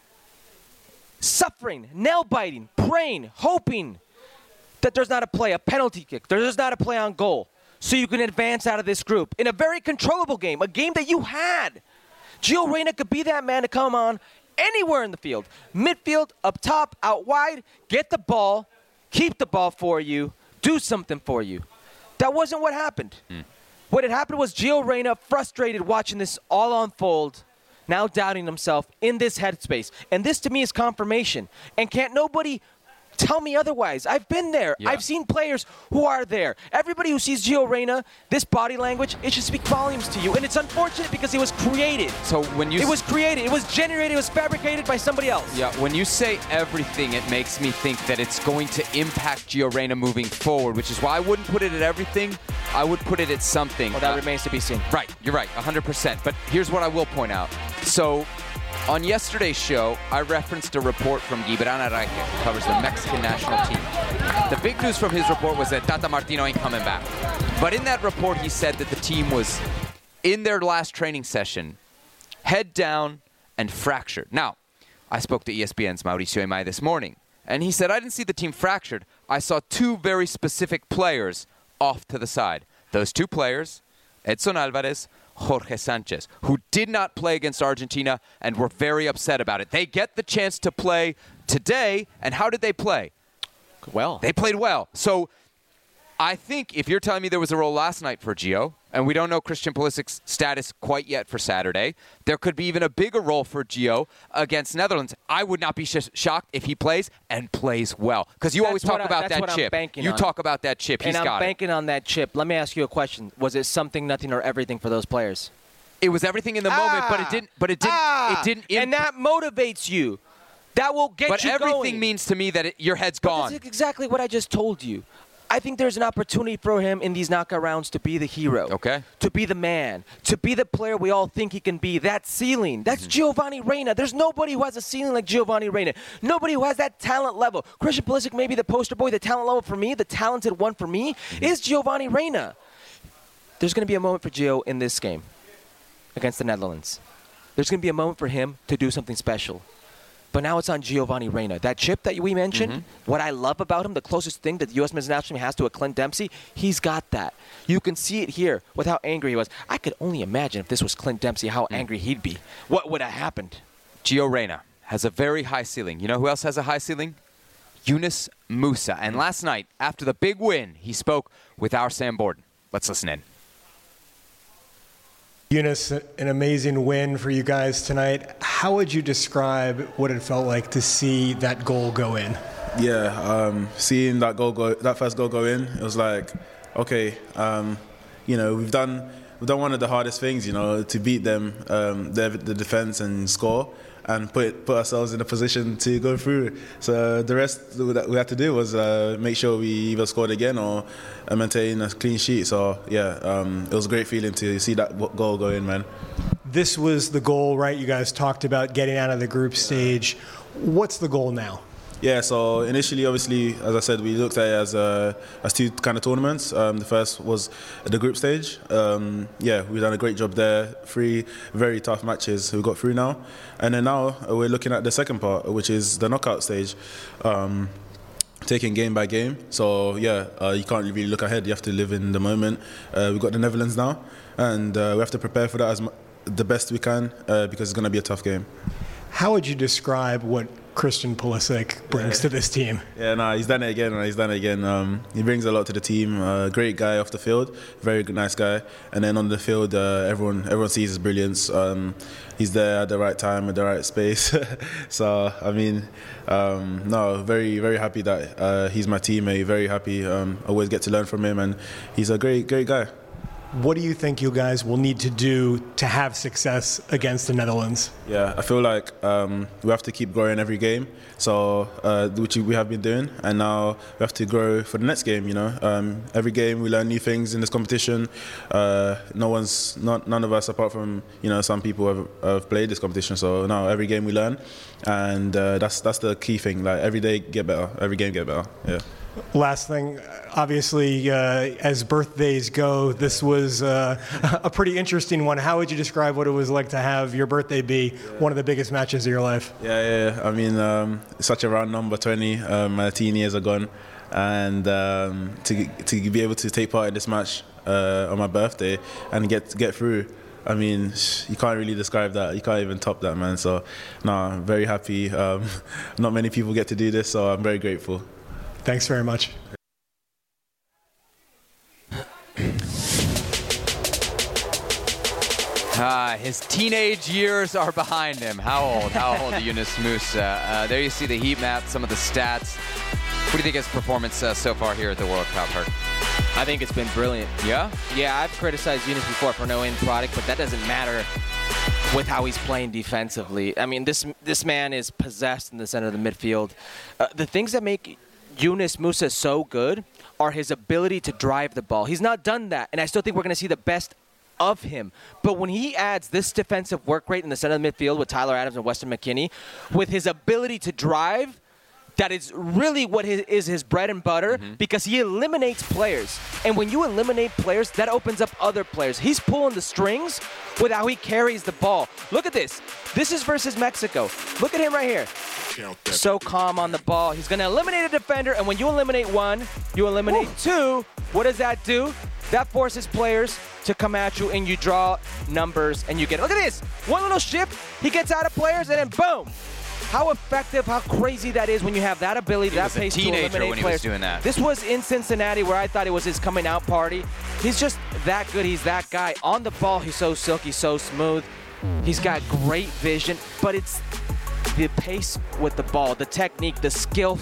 suffering, nail-biting, praying, hoping that there's not a play, a penalty kick, there's not a play on goal, so you can advance out of this group in a very controllable game, a game that you had. Gio Reyna could be that man to come on anywhere in the field, midfield, up top, out wide, get the ball, keep the ball for you, do something for you. That wasn't what happened. What had happened was Gio Reyna, frustrated watching this all unfold, now doubting himself in this headspace. And this to me is confirmation. And can't nobody tell me otherwise. I've been there. Yeah. I've seen players who are there. Everybody who sees Gio Reyna, this body language, it should speak volumes to you. And it's unfortunate because it was created. So when you It was created. It was generated. It was fabricated by somebody else. Yeah, when you say everything, it makes me think that it's going to impact Gio Reyna moving forward, which is why I wouldn't put it at everything. I would put it at something. Well, that remains to be seen. Right, you're right, 100%. But here's what I will point out. So, on yesterday's show, I referenced a report from Gibran Araique, who covers the Mexican national team. The big news from his report was that Tata Martino ain't coming back. But in that report, he said that the team was, in their last training session, head down and fractured. Now, I spoke to ESPN's Mauricio Imay this morning, and he said, I didn't see the team fractured. I saw two very specific players off to the side. Those two players, Edson Alvarez, Jorge Sanchez, who did not play against Argentina and were very upset about it. They get the chance to play today, and how did they play? Well. They played well. So I think if you're telling me there was a role last night for Gio, and we don't know Christian Pulisic's status quite yet for Saturday, there could be even a bigger role for Gio against Netherlands. I would not be shocked if he plays and plays well. Because you always talk about that chip. You talk about that chip. He's got it. And I'm banking on that chip. Let me ask you a question. Was it something, nothing, or everything for those players? It was everything in the moment, but it didn't. It didn't. And that motivates you. That will get but you going. But everything means to me that your head's gone. That's exactly what I just told you. I think there's an opportunity for him in these knockout rounds to be the hero. Okay. To be the man. To be the player we all think he can be. That ceiling. That's Giovanni Reyna. There's nobody who has a ceiling like Giovanni Reyna. Nobody who has that talent level. Christian Pulisic may be the poster boy. The talent level for me, the talented one for me, is Giovanni Reyna. There's going to be a moment for Gio in this game against the Netherlands. There's going to be a moment for him to do something special. But now it's on Giovanni Reyna. That chip that we mentioned, what I love about him, the closest thing that the U.S. men's national team has to a Clint Dempsey, he's got that. You can see it here with how angry he was. I could only imagine if this was Clint Dempsey, how angry he'd be. What would have happened? Gio Reyna has a very high ceiling. You know who else has a high ceiling? Yunus Musah. And last night, after the big win, he spoke with our Sam Borden. Let's listen in. Yunus, an amazing win for you guys tonight. How would you describe what it felt like to see that goal go in? Yeah, seeing that first goal go in, it was like, okay, we've done one of the hardest things, to beat them, the defense and score, and put ourselves in a position to go through. So the rest that we had to do was make sure we either scored again or maintain a clean sheet. So yeah, it was a great feeling to see that goal go in, man. This was the goal, right? You guys talked about getting out of the group stage. What's the goal now? Yeah, so initially, obviously, as I said, we looked at it as two kind of tournaments. The first was the group stage. We've done a great job there. 3 very tough matches we got through now. And then now we're looking at the second part, which is the knockout stage, taking game by game. So, you can't really look ahead. You have to live in the moment. We've got the Netherlands now, and we have to prepare for that the best we can because it's going to be a tough game. How would you describe what Christian Pulisic brings to this team? Yeah, he's done it again. He brings a lot to the team. Great guy off the field, very good, nice guy. And then on the field, everyone sees his brilliance. He's there at the right time, at the right space. So, very, very happy that he's my teammate. Very happy. Always get to learn from him, and he's a great guy. What do you think you guys will need to do to have success against the Netherlands? Yeah, I feel like we have to keep growing every game, so which we have been doing, and now we have to grow for the next game. Every game we learn new things in this competition. None of us, apart from some people have played this competition. So now every game we learn, and that's the key thing. Like every day get better, every game get better. Yeah. Last thing, obviously, as birthdays go, this was a pretty interesting one. How would you describe what it was like to have your birthday be one of the biggest matches of your life? Yeah. It's such a round number, 20. My teen years are gone. And to be able to take part in this match on my birthday and get through, you can't really describe that. You can't even top that, man. So, I'm very happy. Not many people get to do this, so I'm very grateful. Thanks very much. His teenage years are behind him. How old Yunus Musah? There you see the heat map, some of the stats. What do you think of his performance so far here at the World Cup, Herc? I think it's been brilliant. Yeah? Yeah, I've criticized Yunus before for no end product, but that doesn't matter with how he's playing defensively. This man is possessed in the center of the midfield. The things that make Yunus Musah so good are his ability to drive the ball. He's not done that, and I still think we're going to see the best of him. But when he adds this defensive work rate in the center of the midfield with Tyler Adams and Weston McKennie, with his ability to drive, that is really what is his bread and butter, because he eliminates players. And when you eliminate players, that opens up other players. He's pulling the strings with how he carries the ball. Look at this. This is versus Mexico. Look at him right here. So calm on the ball. He's going to eliminate a defender, and when you eliminate one, you eliminate two. What does that do? That forces players to come at you, and you draw numbers, and you get it. Look at this. One little shift, he gets out of players, and then boom. How effective, how crazy that is when you have that ability, that pace to eliminate players. He was doing that. This was in Cincinnati where I thought it was his coming out party. He's just that good. He's that guy. On the ball, he's so silky, so smooth. He's got great vision, but it's the pace with the ball, the technique, the skill,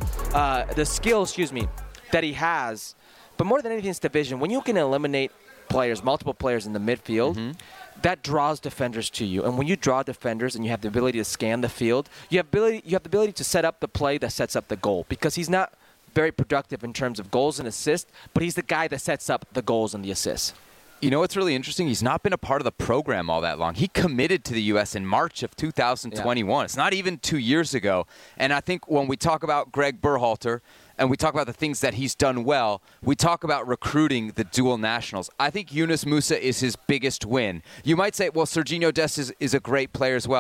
that he has. But more than anything, it's the vision. When you can eliminate players, multiple players in the midfield, that draws defenders to you. And when you draw defenders and you have the ability to scan the field, you have the ability to set up the play that sets up the goal. Because he's not very productive in terms of goals and assists, but he's the guy that sets up the goals and the assists. You know what's really interesting? He's not been a part of the program all that long. He committed to the U.S. in March of 2021. Yeah. It's not even 2 years ago. And I think when we talk about Greg Berhalter and we talk about the things that he's done well, we talk about recruiting the dual nationals. I think Yunus Musah is his biggest win. You might say, well, Serginho Dest is a great player as well.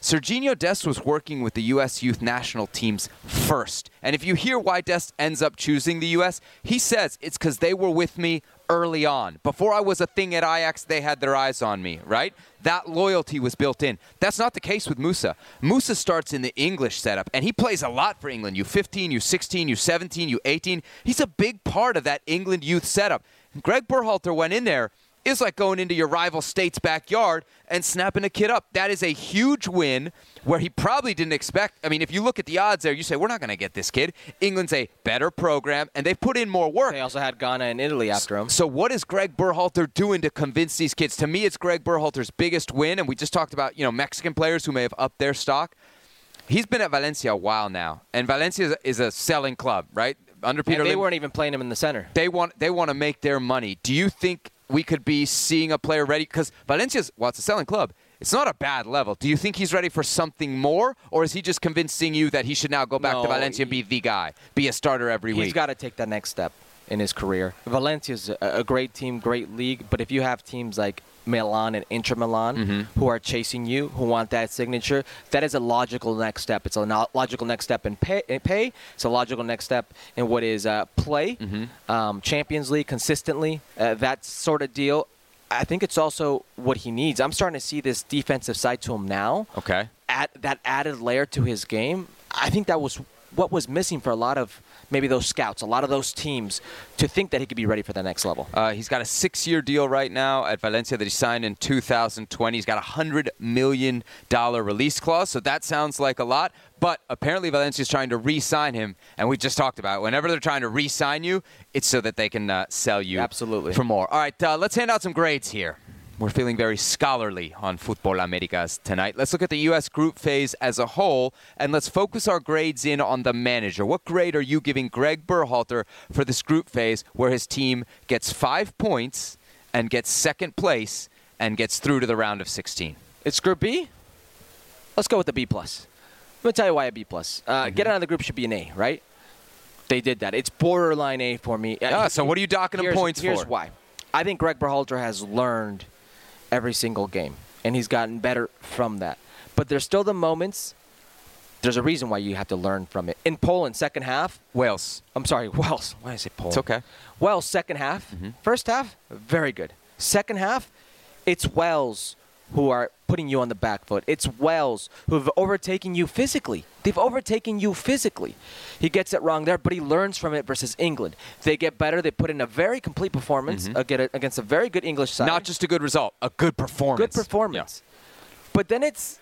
Serginho Dest was working with the U.S. youth national teams first. And if you hear why Dest ends up choosing the U.S., he says it's because they were with me early on. Before I was a thing at Ajax, they had their eyes on me, right? That loyalty was built in. That's not the case with Musa. Musa starts in the English setup, and he plays a lot for England. U15, U16, U17, U18. He's a big part of that England youth setup. And Greg Berhalter went in there. It's like going into your rival state's backyard and snapping a kid up. That is a huge win where he probably didn't expect. I mean, if you look at the odds there, you say, we're not going to get this kid. England's a better program, and they've put in more work. They also had Ghana and Italy after him. So what is Greg Berhalter doing to convince these kids? To me, it's Greg Berhalter's biggest win, and we just talked about, Mexican players who may have upped their stock. He's been at Valencia a while now, and Valencia is a selling club, right? Under Peter And they Lim, weren't even playing him in the center. They want to make their money. Do you think we could be seeing a player ready? Because Valencia's, it's a selling club. It's not a bad level. Do you think he's ready for something more, or is he just convincing you that he should now go back to Valencia and be the guy, be a starter every week? He's got to take that next step in his career. Valencia's a great team, great league, but if you have teams like Milan and Inter Milan who are chasing you, who want that signature, that is a logical next step. It's a logical next step in pay. It's a logical next step in what is play, Champions League consistently, that sort of deal. I think it's also what he needs. I'm starting to see this defensive side to him now. Okay. That added layer to his game. I think that was what was missing for a lot of maybe those scouts, a lot of those teams, to think that he could be ready for the next level. He's got a 6-year deal right now at Valencia that he signed in 2020. He's got a $100 million release clause, so that sounds like a lot. But apparently Valencia's trying to re-sign him, and we just talked about it. Whenever they're trying to re-sign you, it's so that they can sell you for more. All right, let's hand out some grades here. We're feeling very scholarly on Football Americas tonight. Let's look at the U.S. group phase as a whole, and let's focus our grades in on the manager. What grade are you giving Greg Berhalter for this group phase where his team gets 5 points and gets second place and gets through to the round of 16? It's Group B? Let's go with the B+. Let me tell you why a B+. Getting out of the group should be an A, right? They did that. It's borderline A for me. So what are you docking him points for? Here's why. I think Greg Berhalter has learned every single game, and he's gotten better from that. But there's still the moments. There's a reason why you have to learn from it. In Poland, second half. Wales. I'm sorry, Wales. Why did I say Poland? It's okay. Wales, second half. First half, very good. Second half, it's Wales who are putting you on the back foot. It's Wales who have overtaken you physically. They've overtaken you physically. He gets it wrong there, but he learns from it versus England. They get better. They put in a very complete performance against a very good English side. Not just a good result, a good performance. Good performance. Yeah. But then it's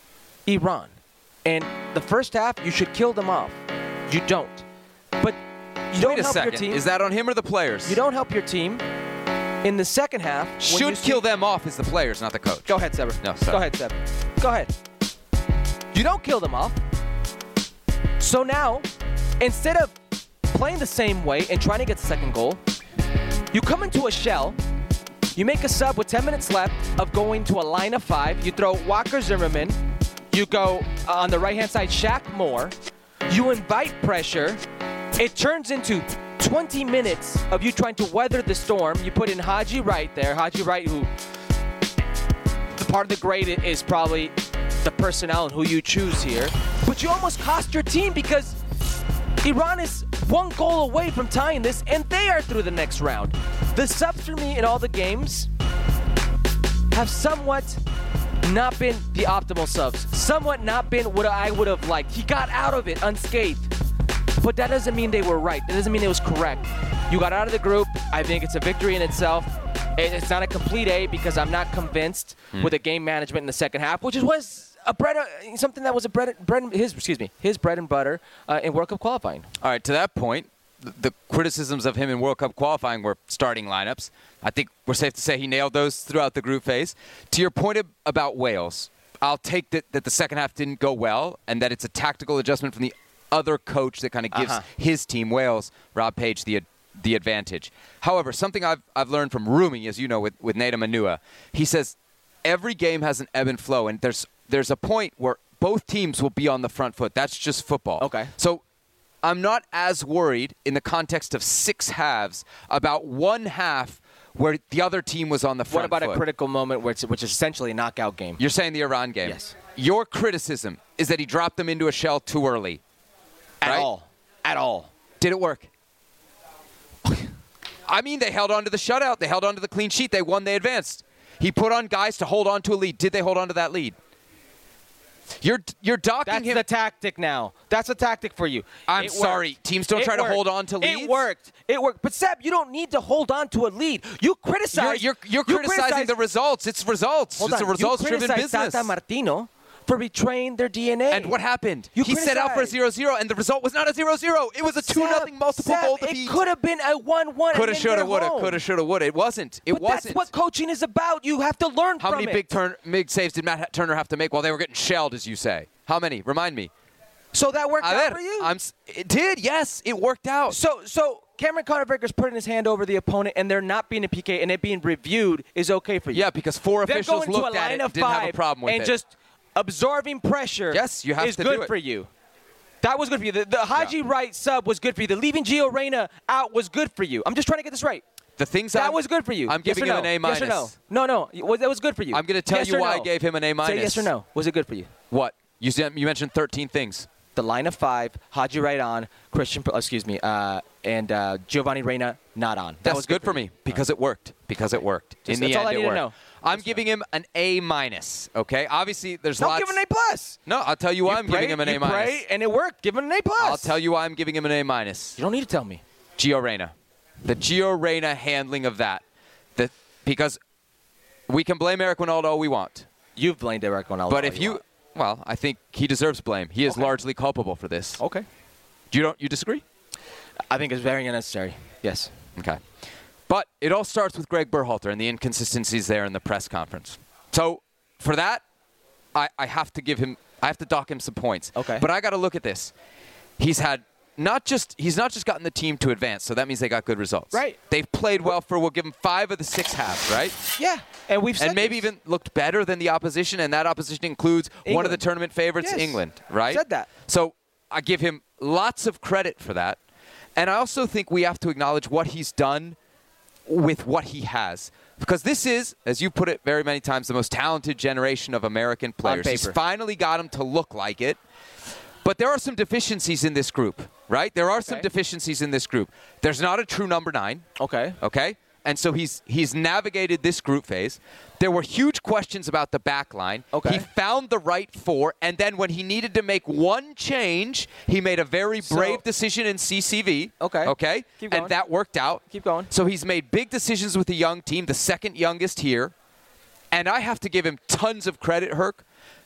Iran. And the first half, you should kill them off. You don't. But you don't help your team. Is that on him or the players? You don't help your team. In the second half, should kill them off is the players, not the coach. Go ahead, Sever. No, sorry. Go ahead, Sever. Go ahead. You don't kill them off. So now, instead of playing the same way and trying to get the second goal, you come into a shell. You make a sub with 10 minutes left of going to a line of 5. You throw Walker Zimmerman. You go on the right-hand side, Shaq Moore. You invite pressure. It turns into 20 minutes of you trying to weather the storm. You put in Haji Wright there. Haji Wright, who the part of the grade is probably the personnel and who you choose here. But you almost cost your team because Iran is 1 goal away from tying this, and they are through the next round. The subs for me in all the games have somewhat not been the optimal subs. Somewhat not been what I would have liked. He got out of it unscathed. But that doesn't mean they were right. It doesn't mean it was correct. You got out of the group. I think it's a victory in itself. It's not a complete A because I'm not convinced with the game management in the second half, which was something that was his bread and butter in World Cup qualifying. All right, to that point, the criticisms of him in World Cup qualifying were starting lineups. I think we're safe to say he nailed those throughout the group phase. To your point about Wales, I'll take that the second half didn't go well and that it's a tactical adjustment from the other coach that kind of gives his team, Wales, Rob Page, the advantage. However, something I've learned from Rumi, as you know, with Nader Manua, he says every game has an ebb and flow, and there's a point where both teams will be on the front foot. That's just football. Okay. So I'm not as worried in the context of 6 halves about one half where the other team was on the front foot. What about a critical moment which is essentially a knockout game? You're saying the Iran game? Yes. Your criticism is that he dropped them into a shell too early. At right? At all. Did it work? I mean, they held on to the shutout. They held on to the clean sheet. They won. They advanced. He put on guys to hold on to a lead. Did they hold on to that lead? You're docking That's him. the tactic now. That's a tactic for you. I'm sorry. Teams don't try to hold on to leads? It worked. It worked. But, Seb, you don't need to hold on to a lead. You criticize. You're criticizing the results. It's results. Hold it's on. a results-driven you criticize business. Tata Martino for betraying their DNA. And what happened? You He set out for a 0-0, and the result was not a 0-0. It was a 2-0 multiple goal defeat. It could have been a 1-1. Coulda, shoulda, woulda. Coulda, shoulda, woulda. It wasn't. It wasn't. That's what coaching is about. You have to learn How from many it. big saves did Matt Turner have to make while they were getting shelled, as you say? How many? Remind me. So that worked out for you? It did, yes. It worked out. So Cameron Carter-Vickers putting his hand over the opponent and there not being a PK and it being reviewed is okay for you. Yeah, because 4 officials looked at it and didn't have a problem with it. And just absorbing pressure yes, you have is to good do it. for you. That was good for you. The Haji Wright sub was good for you. The leaving Gio Reyna out was good for you. I'm just trying to get this right. The things that was good for you. I'm giving him an A-. Yes or no? No. That was good for you. I'm going to tell you why I gave him an A-. Say yes or no. Was it good for you? What? You mentioned 13 things. The line of 5, Haji Wright on, and Giovanni Reyna not on. That was good for me because it worked. Because it worked. In the end, it worked. I'm giving him an A-. Okay. Obviously, there's lots. Don't give him an A+. No, I'll tell you why I'm giving him an A-. You pray and it worked. Give him an A+. I'll tell you why I'm giving him an A-. You don't need to tell me. Gio Reyna. The Gio Reyna handling of that. Because we can blame Eric Winaldo all we want. You've blamed Eric Winaldo. But if you, well, I think he deserves blame. He is largely culpable for this. Okay. You disagree? I think it's very unnecessary. Yes. Okay. But it all starts with Greg Berhalter and the inconsistencies there in the press conference. So for that, I have to dock him some points. Okay. But I got to look at this. He's not just gotten the team to advance, so that means they got good results. Right. They've played well for, we'll give them 5 of the 6 halves, right? Yeah. And we've said maybe even looked better than the opposition, and that opposition includes one of the tournament favorites, yes. England, right? Said that. So I give him lots of credit for that. And I also think we have to acknowledge what he's done with what he has. Because this is, as you put it very many times, the most talented generation of American players. On He's paper. finally got them to look like it. But there are some deficiencies in this group, right? There are some deficiencies in this group. There's not a true number 9. Okay? And so he's navigated this group phase. There were huge questions about the back line. Okay. He found the right 4, and then when he needed to make one change, he made a very brave decision in CCV. Okay? Keep going. And that worked out. Keep going. So he's made big decisions with the young team, the second youngest here. And I have to give him tons of credit, Herc.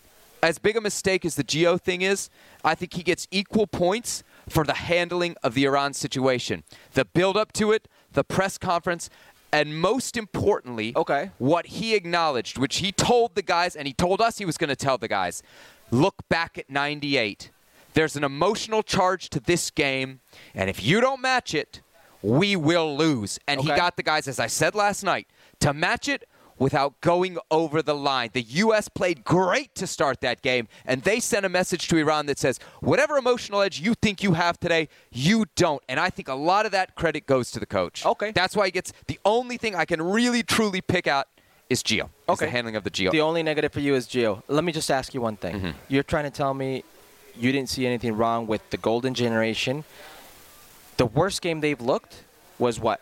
As big a mistake as the Gio thing is, I think he gets equal points for the handling of the Iran situation. The build-up to it, the press conference, and most importantly, what he acknowledged, which he told the guys, and he told us he was going to tell the guys, look back at 98. There's an emotional charge to this game, and if you don't match it, we will lose. And he got the guys, as I said last night, to match it without going over the line. The U.S. played great to start that game, and they sent a message to Iran that says, whatever emotional edge you think you have today, you don't. And I think a lot of that credit goes to the coach. That's why he gets the only thing I can really, truly pick out is Gio. Is the handling of the Gio. The only negative for you is Gio. Let me just ask you one thing. Mm-hmm. You're trying to tell me you didn't see anything wrong with the Golden Generation. The worst game they've looked was what?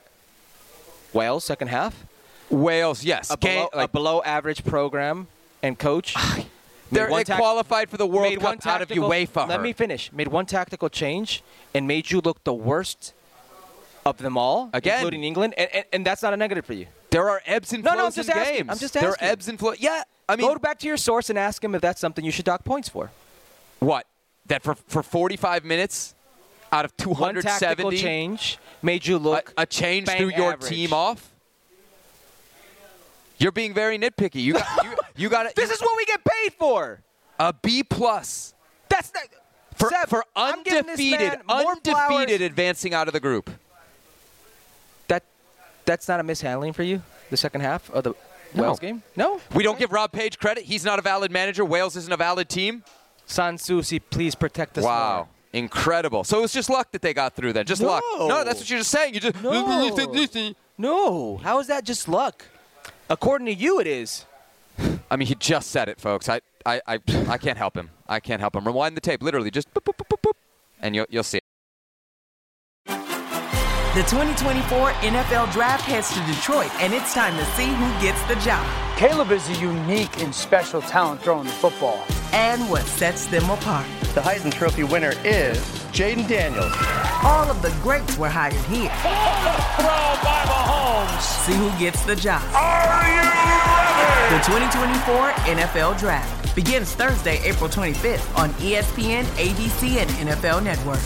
Wales, second half? Wales, yes. A below-average program and coach. They qualified for the World Cup out of UEFA. Let me finish. Made one tactical change and made you look the worst of them all, including England, and that's not a negative for you. There are ebbs and flows in games. I'm just asking. There are ebbs and flows. Yeah, I mean, go back to your source and ask him if that's something you should dock points for. What? That for 45 minutes out of 270? One tactical change made you look a change threw your team off? You're being very nitpicky. You got it. This is what we get paid for. A B+. That's not for undefeated advancing out of the group. That's not a mishandling for you. The second half of the Wales game. No. We don't give Rob Page credit. He's not a valid manager. Wales isn't a valid team. Sansusi, please protect us. Wow. More. Incredible. So it was just luck that they got through then. Just luck. No, that's what you're just saying. You just No. How is that just luck? According to you, it is. I mean, he just said it, folks. I can't help him. I can't help him. Rewind the tape, literally, just boop, boop, boop, boop, boop, and you'll see it. The 2024 NFL Draft heads to Detroit, and it's time to see who gets the job. Caleb is a unique and special talent throwing the football. And what sets them apart. The Heisman Trophy winner is Jaden Daniels. All of the greats were hired here. Throw by Mahomes. See who gets the job. Are you ready? The 2024 NFL Draft begins Thursday, April 25th on ESPN, ABC, and NFL Network.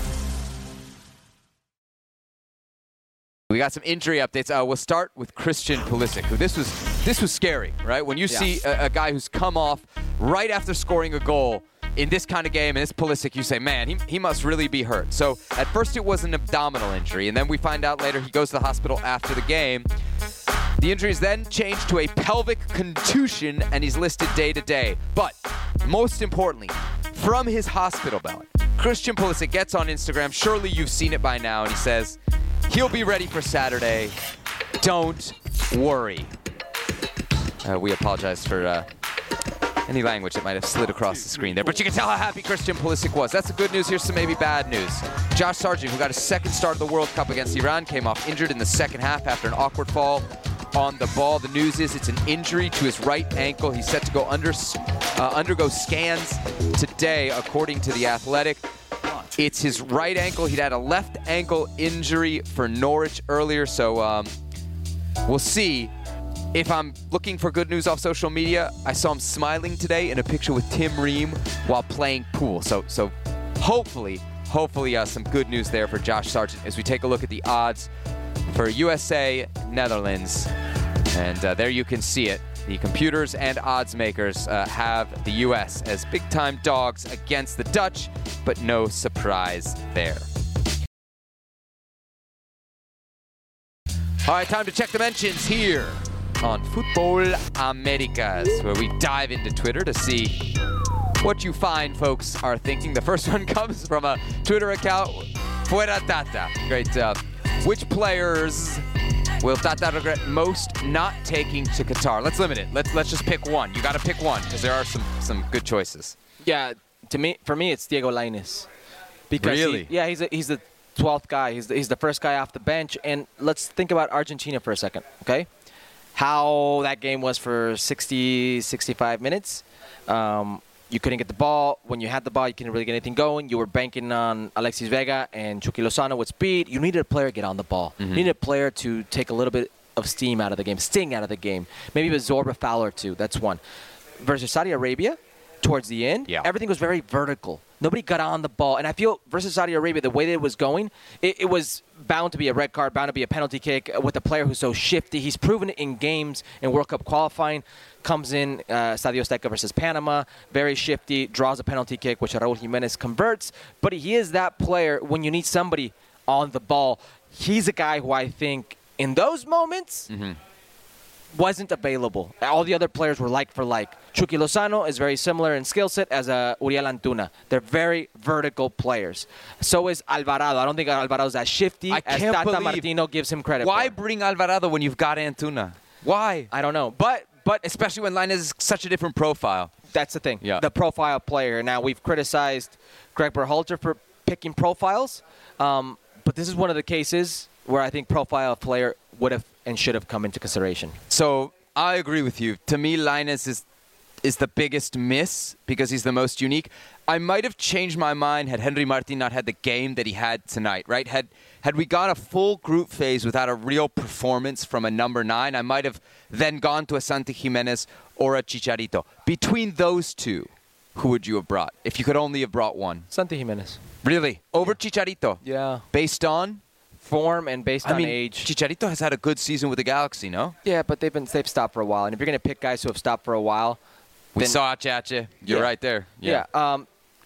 We got some injury updates. We'll start with Christian Pulisic, who this was scary, right? When you see a guy who's come off right after scoring a goal in this kind of game, and it's Pulisic, you say, man, he must really be hurt. So at first it was an abdominal injury, and then we find out later he goes to the hospital after the game. The injury is then changed to a pelvic contusion, and he's listed day to day. But most importantly, from his hospital ballot, Christian Pulisic gets on Instagram. Surely you've seen it by now, and he says, he'll be ready for Saturday. Don't worry. We apologize for any language that might have slid across the screen there. But you can tell how happy Christian Pulisic was. That's the good news. Here's some maybe bad news. Josh Sargent, who got his second start of the World Cup against Iran, came off injured in the second half after an awkward fall on the ball. The news is it's an injury to his right ankle. He's set to go undergo scans today, according to The Athletic. It's his right ankle. He'd had a left ankle injury for Norwich earlier, so we'll see. If I'm looking for good news off social media, I saw him smiling today in a picture with Tim Ream while playing pool. So hopefully some good news there for Josh Sargent as we take a look at the odds for USA, Netherlands. And there you can see it. The computers and odds makers have the U.S. as big-time dogs against the Dutch, but no surprise there. All right, time to check the mentions here on Futbol Americas, where we dive into Twitter to see what you fine folks are thinking. The first one comes from a Twitter account, Fuera Tata. Great. Which players will Tata regret most not taking to Qatar? Let's limit it. Let's just pick one. You got to pick one because there are some good choices. Yeah, for me, it's Diego Lainez. Because really? He's the 12th guy. He's the first guy off the bench. And let's think about Argentina for a second, okay? How that game was for 60, 65 minutes. You couldn't get the ball. When you had the ball, you couldn't really get anything going. You were banking on Alexis Vega and Chucky Lozano with speed. You needed a player to get on the ball. Mm-hmm. You needed a player to take a little bit of steam out of the game, sting out of the game. Maybe absorb a foul or two. That's one. Versus Saudi Arabia, towards the end, everything was very vertical. Nobody got on the ball. And I feel versus Saudi Arabia, the way that it was going, it was bound to be a red card, bound to be a penalty kick with a player who's so shifty. He's proven it in games in World Cup qualifying. Comes in, Estadio Azteca versus Panama, very shifty, draws a penalty kick, which Raul Jimenez converts. But he is that player when you need somebody on the ball. He's a guy who I think in those moments wasn't available. All the other players were like for like. Chucky Lozano is very similar in skill set as Uriel Antuna. They're very vertical players. So is Alvarado. I don't think Alvarado's as shifty as Tata Martino gives him credit Why for. bring Alvarado when you've got Antuna? Why? I don't know. But especially when Lainez is such a different profile. That's the thing. Yeah. The profile player. Now, we've criticized Greg Berhalter for picking profiles, but this is one of the cases where I think profile player would have and should have come into consideration. So I agree with you. To me, Lainez is the biggest miss because he's the most unique. I might have changed my mind had Henry Martin not had the game that he had tonight, right? Had we gone a full group phase without a real performance from a number 9, I might have then gone to a Santi Jimenez or a Chicharito. Between those two, who would you have brought if you could only have brought one? Santi Jimenez. Really? Over Chicharito? Yeah. Based on? Form and based on age. Chicharito has had a good season with the Galaxy, no? Yeah, but they've stopped for a while. And if you're going to pick guys who have stopped for a while, we saw it, Chacha. You're right there. Yeah.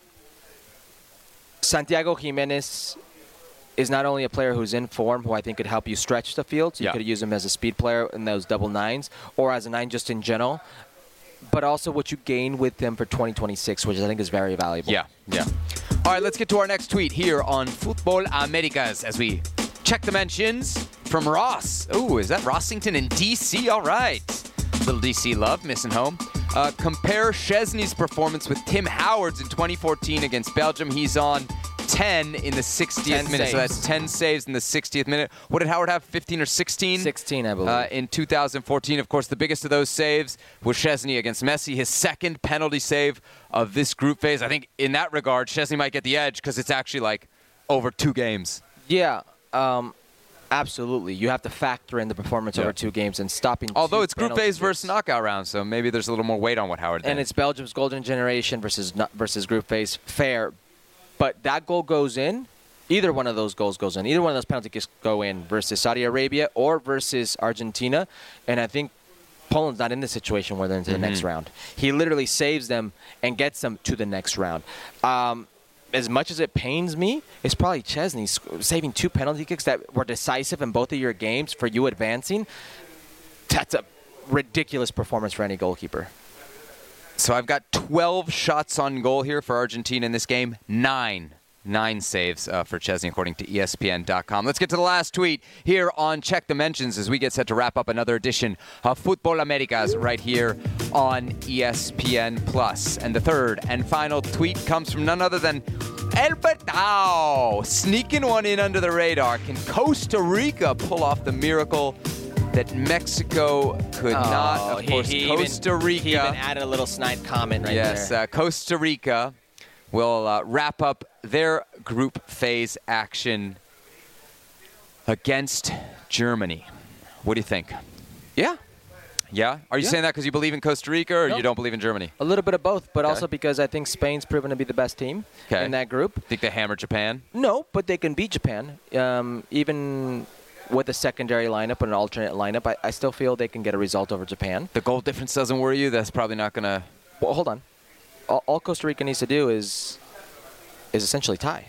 Santiago Jimenez is not only a player who's in form, who I think could help you stretch the field. So you could use him as a speed player in those double 9s or as a 9 just in general. But also what you gain with him for 2026, which I think is very valuable. Yeah. All right, let's get to our next tweet here on Futbol Americas as we check the mentions from Ross. Ooh, is that Rossington in D.C.? All right. Little D.C. love, missing home. Compare Szczesny's performance with Tim Howard's in 2014 against Belgium. He's on 10 in the 60th minute. So that's 10 saves in the 60th minute. What did Howard have, 15 or 16? 16, I believe. In 2014. Of course, the biggest of those saves was Szczesny against Messi, his second penalty save of this group phase. I think in that regard, Szczesny might get the edge because it's actually like over 2 games. Yeah, absolutely. You have to factor in the performance over 2 games and stopping. Although it's group phase versus knockout round, so maybe there's a little more weight on what Howard did. And it's Belgium's golden generation versus group phase. Fair. But that goal goes in. Either one of those goals goes in. Either one of those penalty kicks go in versus Saudi Arabia or versus Argentina. And I think Poland's not in this situation where they're into the next round. He literally saves them and gets them to the next round. As much as it pains me, it's probably Szczesny saving 2 penalty kicks that were decisive in both of your games for you advancing. That's a ridiculous performance for any goalkeeper. So I've got 12 shots on goal here for Argentina in this game. 9 saves for Szczesny, according to ESPN.com. Let's get to the last tweet here on Check the Mentions as we get set to wrap up another edition of Fútbol Americas right here on ESPN+. And the third and final tweet comes from none other than El Betao, sneaking one in under the radar. Can Costa Rica pull off the miracle that Mexico could not? Of course, Costa Rica. He even added a little snide comment right there. Yes, Costa Rica will wrap up their group phase action against Germany. What do you think? Yeah. Yeah? Are you saying that because you believe in Costa Rica or you don't believe in Germany? A little bit of both, but also because I think Spain's proven to be the best team in that group. Think they hammer Japan? No, but they can beat Japan. Even with a secondary lineup and an alternate lineup, I still feel they can get a result over Japan. The goal difference doesn't worry you? That's probably not going to... Well, hold on. All Costa Rica needs to do is essentially tie.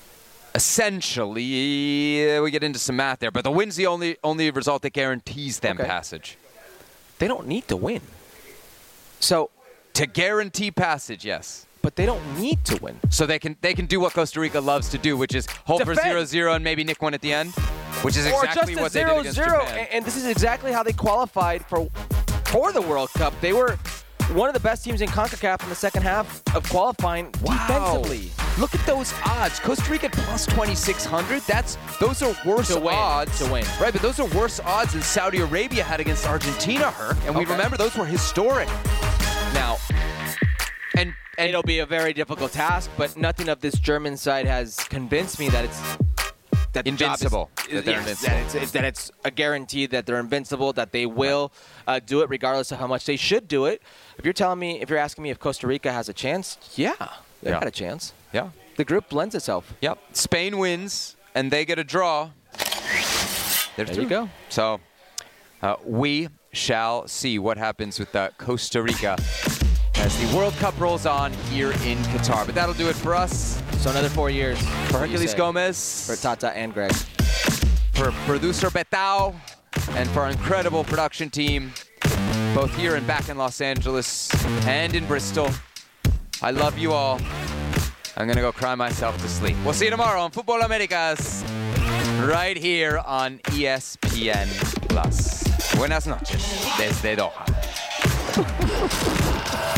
Essentially, we get into some math there, but the win's the only result that guarantees them passage. They don't need to win. So to guarantee passage, yes. But they don't need to win. So they can do what Costa Rica loves to do, which is hold for 0-0 and maybe nick one at the end, which is exactly what they did against Japan. And this is exactly how they qualified for the World Cup. They were one of the best teams in CONCACAF in the second half of qualifying defensively. Look at those odds. Costa Rica plus 2,600. Those are worse odds to win. Right, but those are worse odds than Saudi Arabia had against Argentina, Herc. And we remember those were historic. Now, and it'll be a very difficult task, but nothing of this German side has convinced me that it's invincible. That it's a guarantee that they're invincible, that they will do it regardless of how much they should do it. If you're asking me if Costa Rica has a chance, they got a chance. Yeah. The group lends itself. Yep. Spain wins and they get a draw. There you go. So we shall see what happens with Costa Rica as the World Cup rolls on here in Qatar. But that'll do it for us. So another 4 years. For Hercules Gomez. For Tata and Greg. For producer Betao. And for our incredible production team, both here and back in Los Angeles and in Bristol. I love you all. I'm going to go cry myself to sleep. We'll see you tomorrow on Fútbol Americas, right here on ESPN+. Buenas noches desde Doha.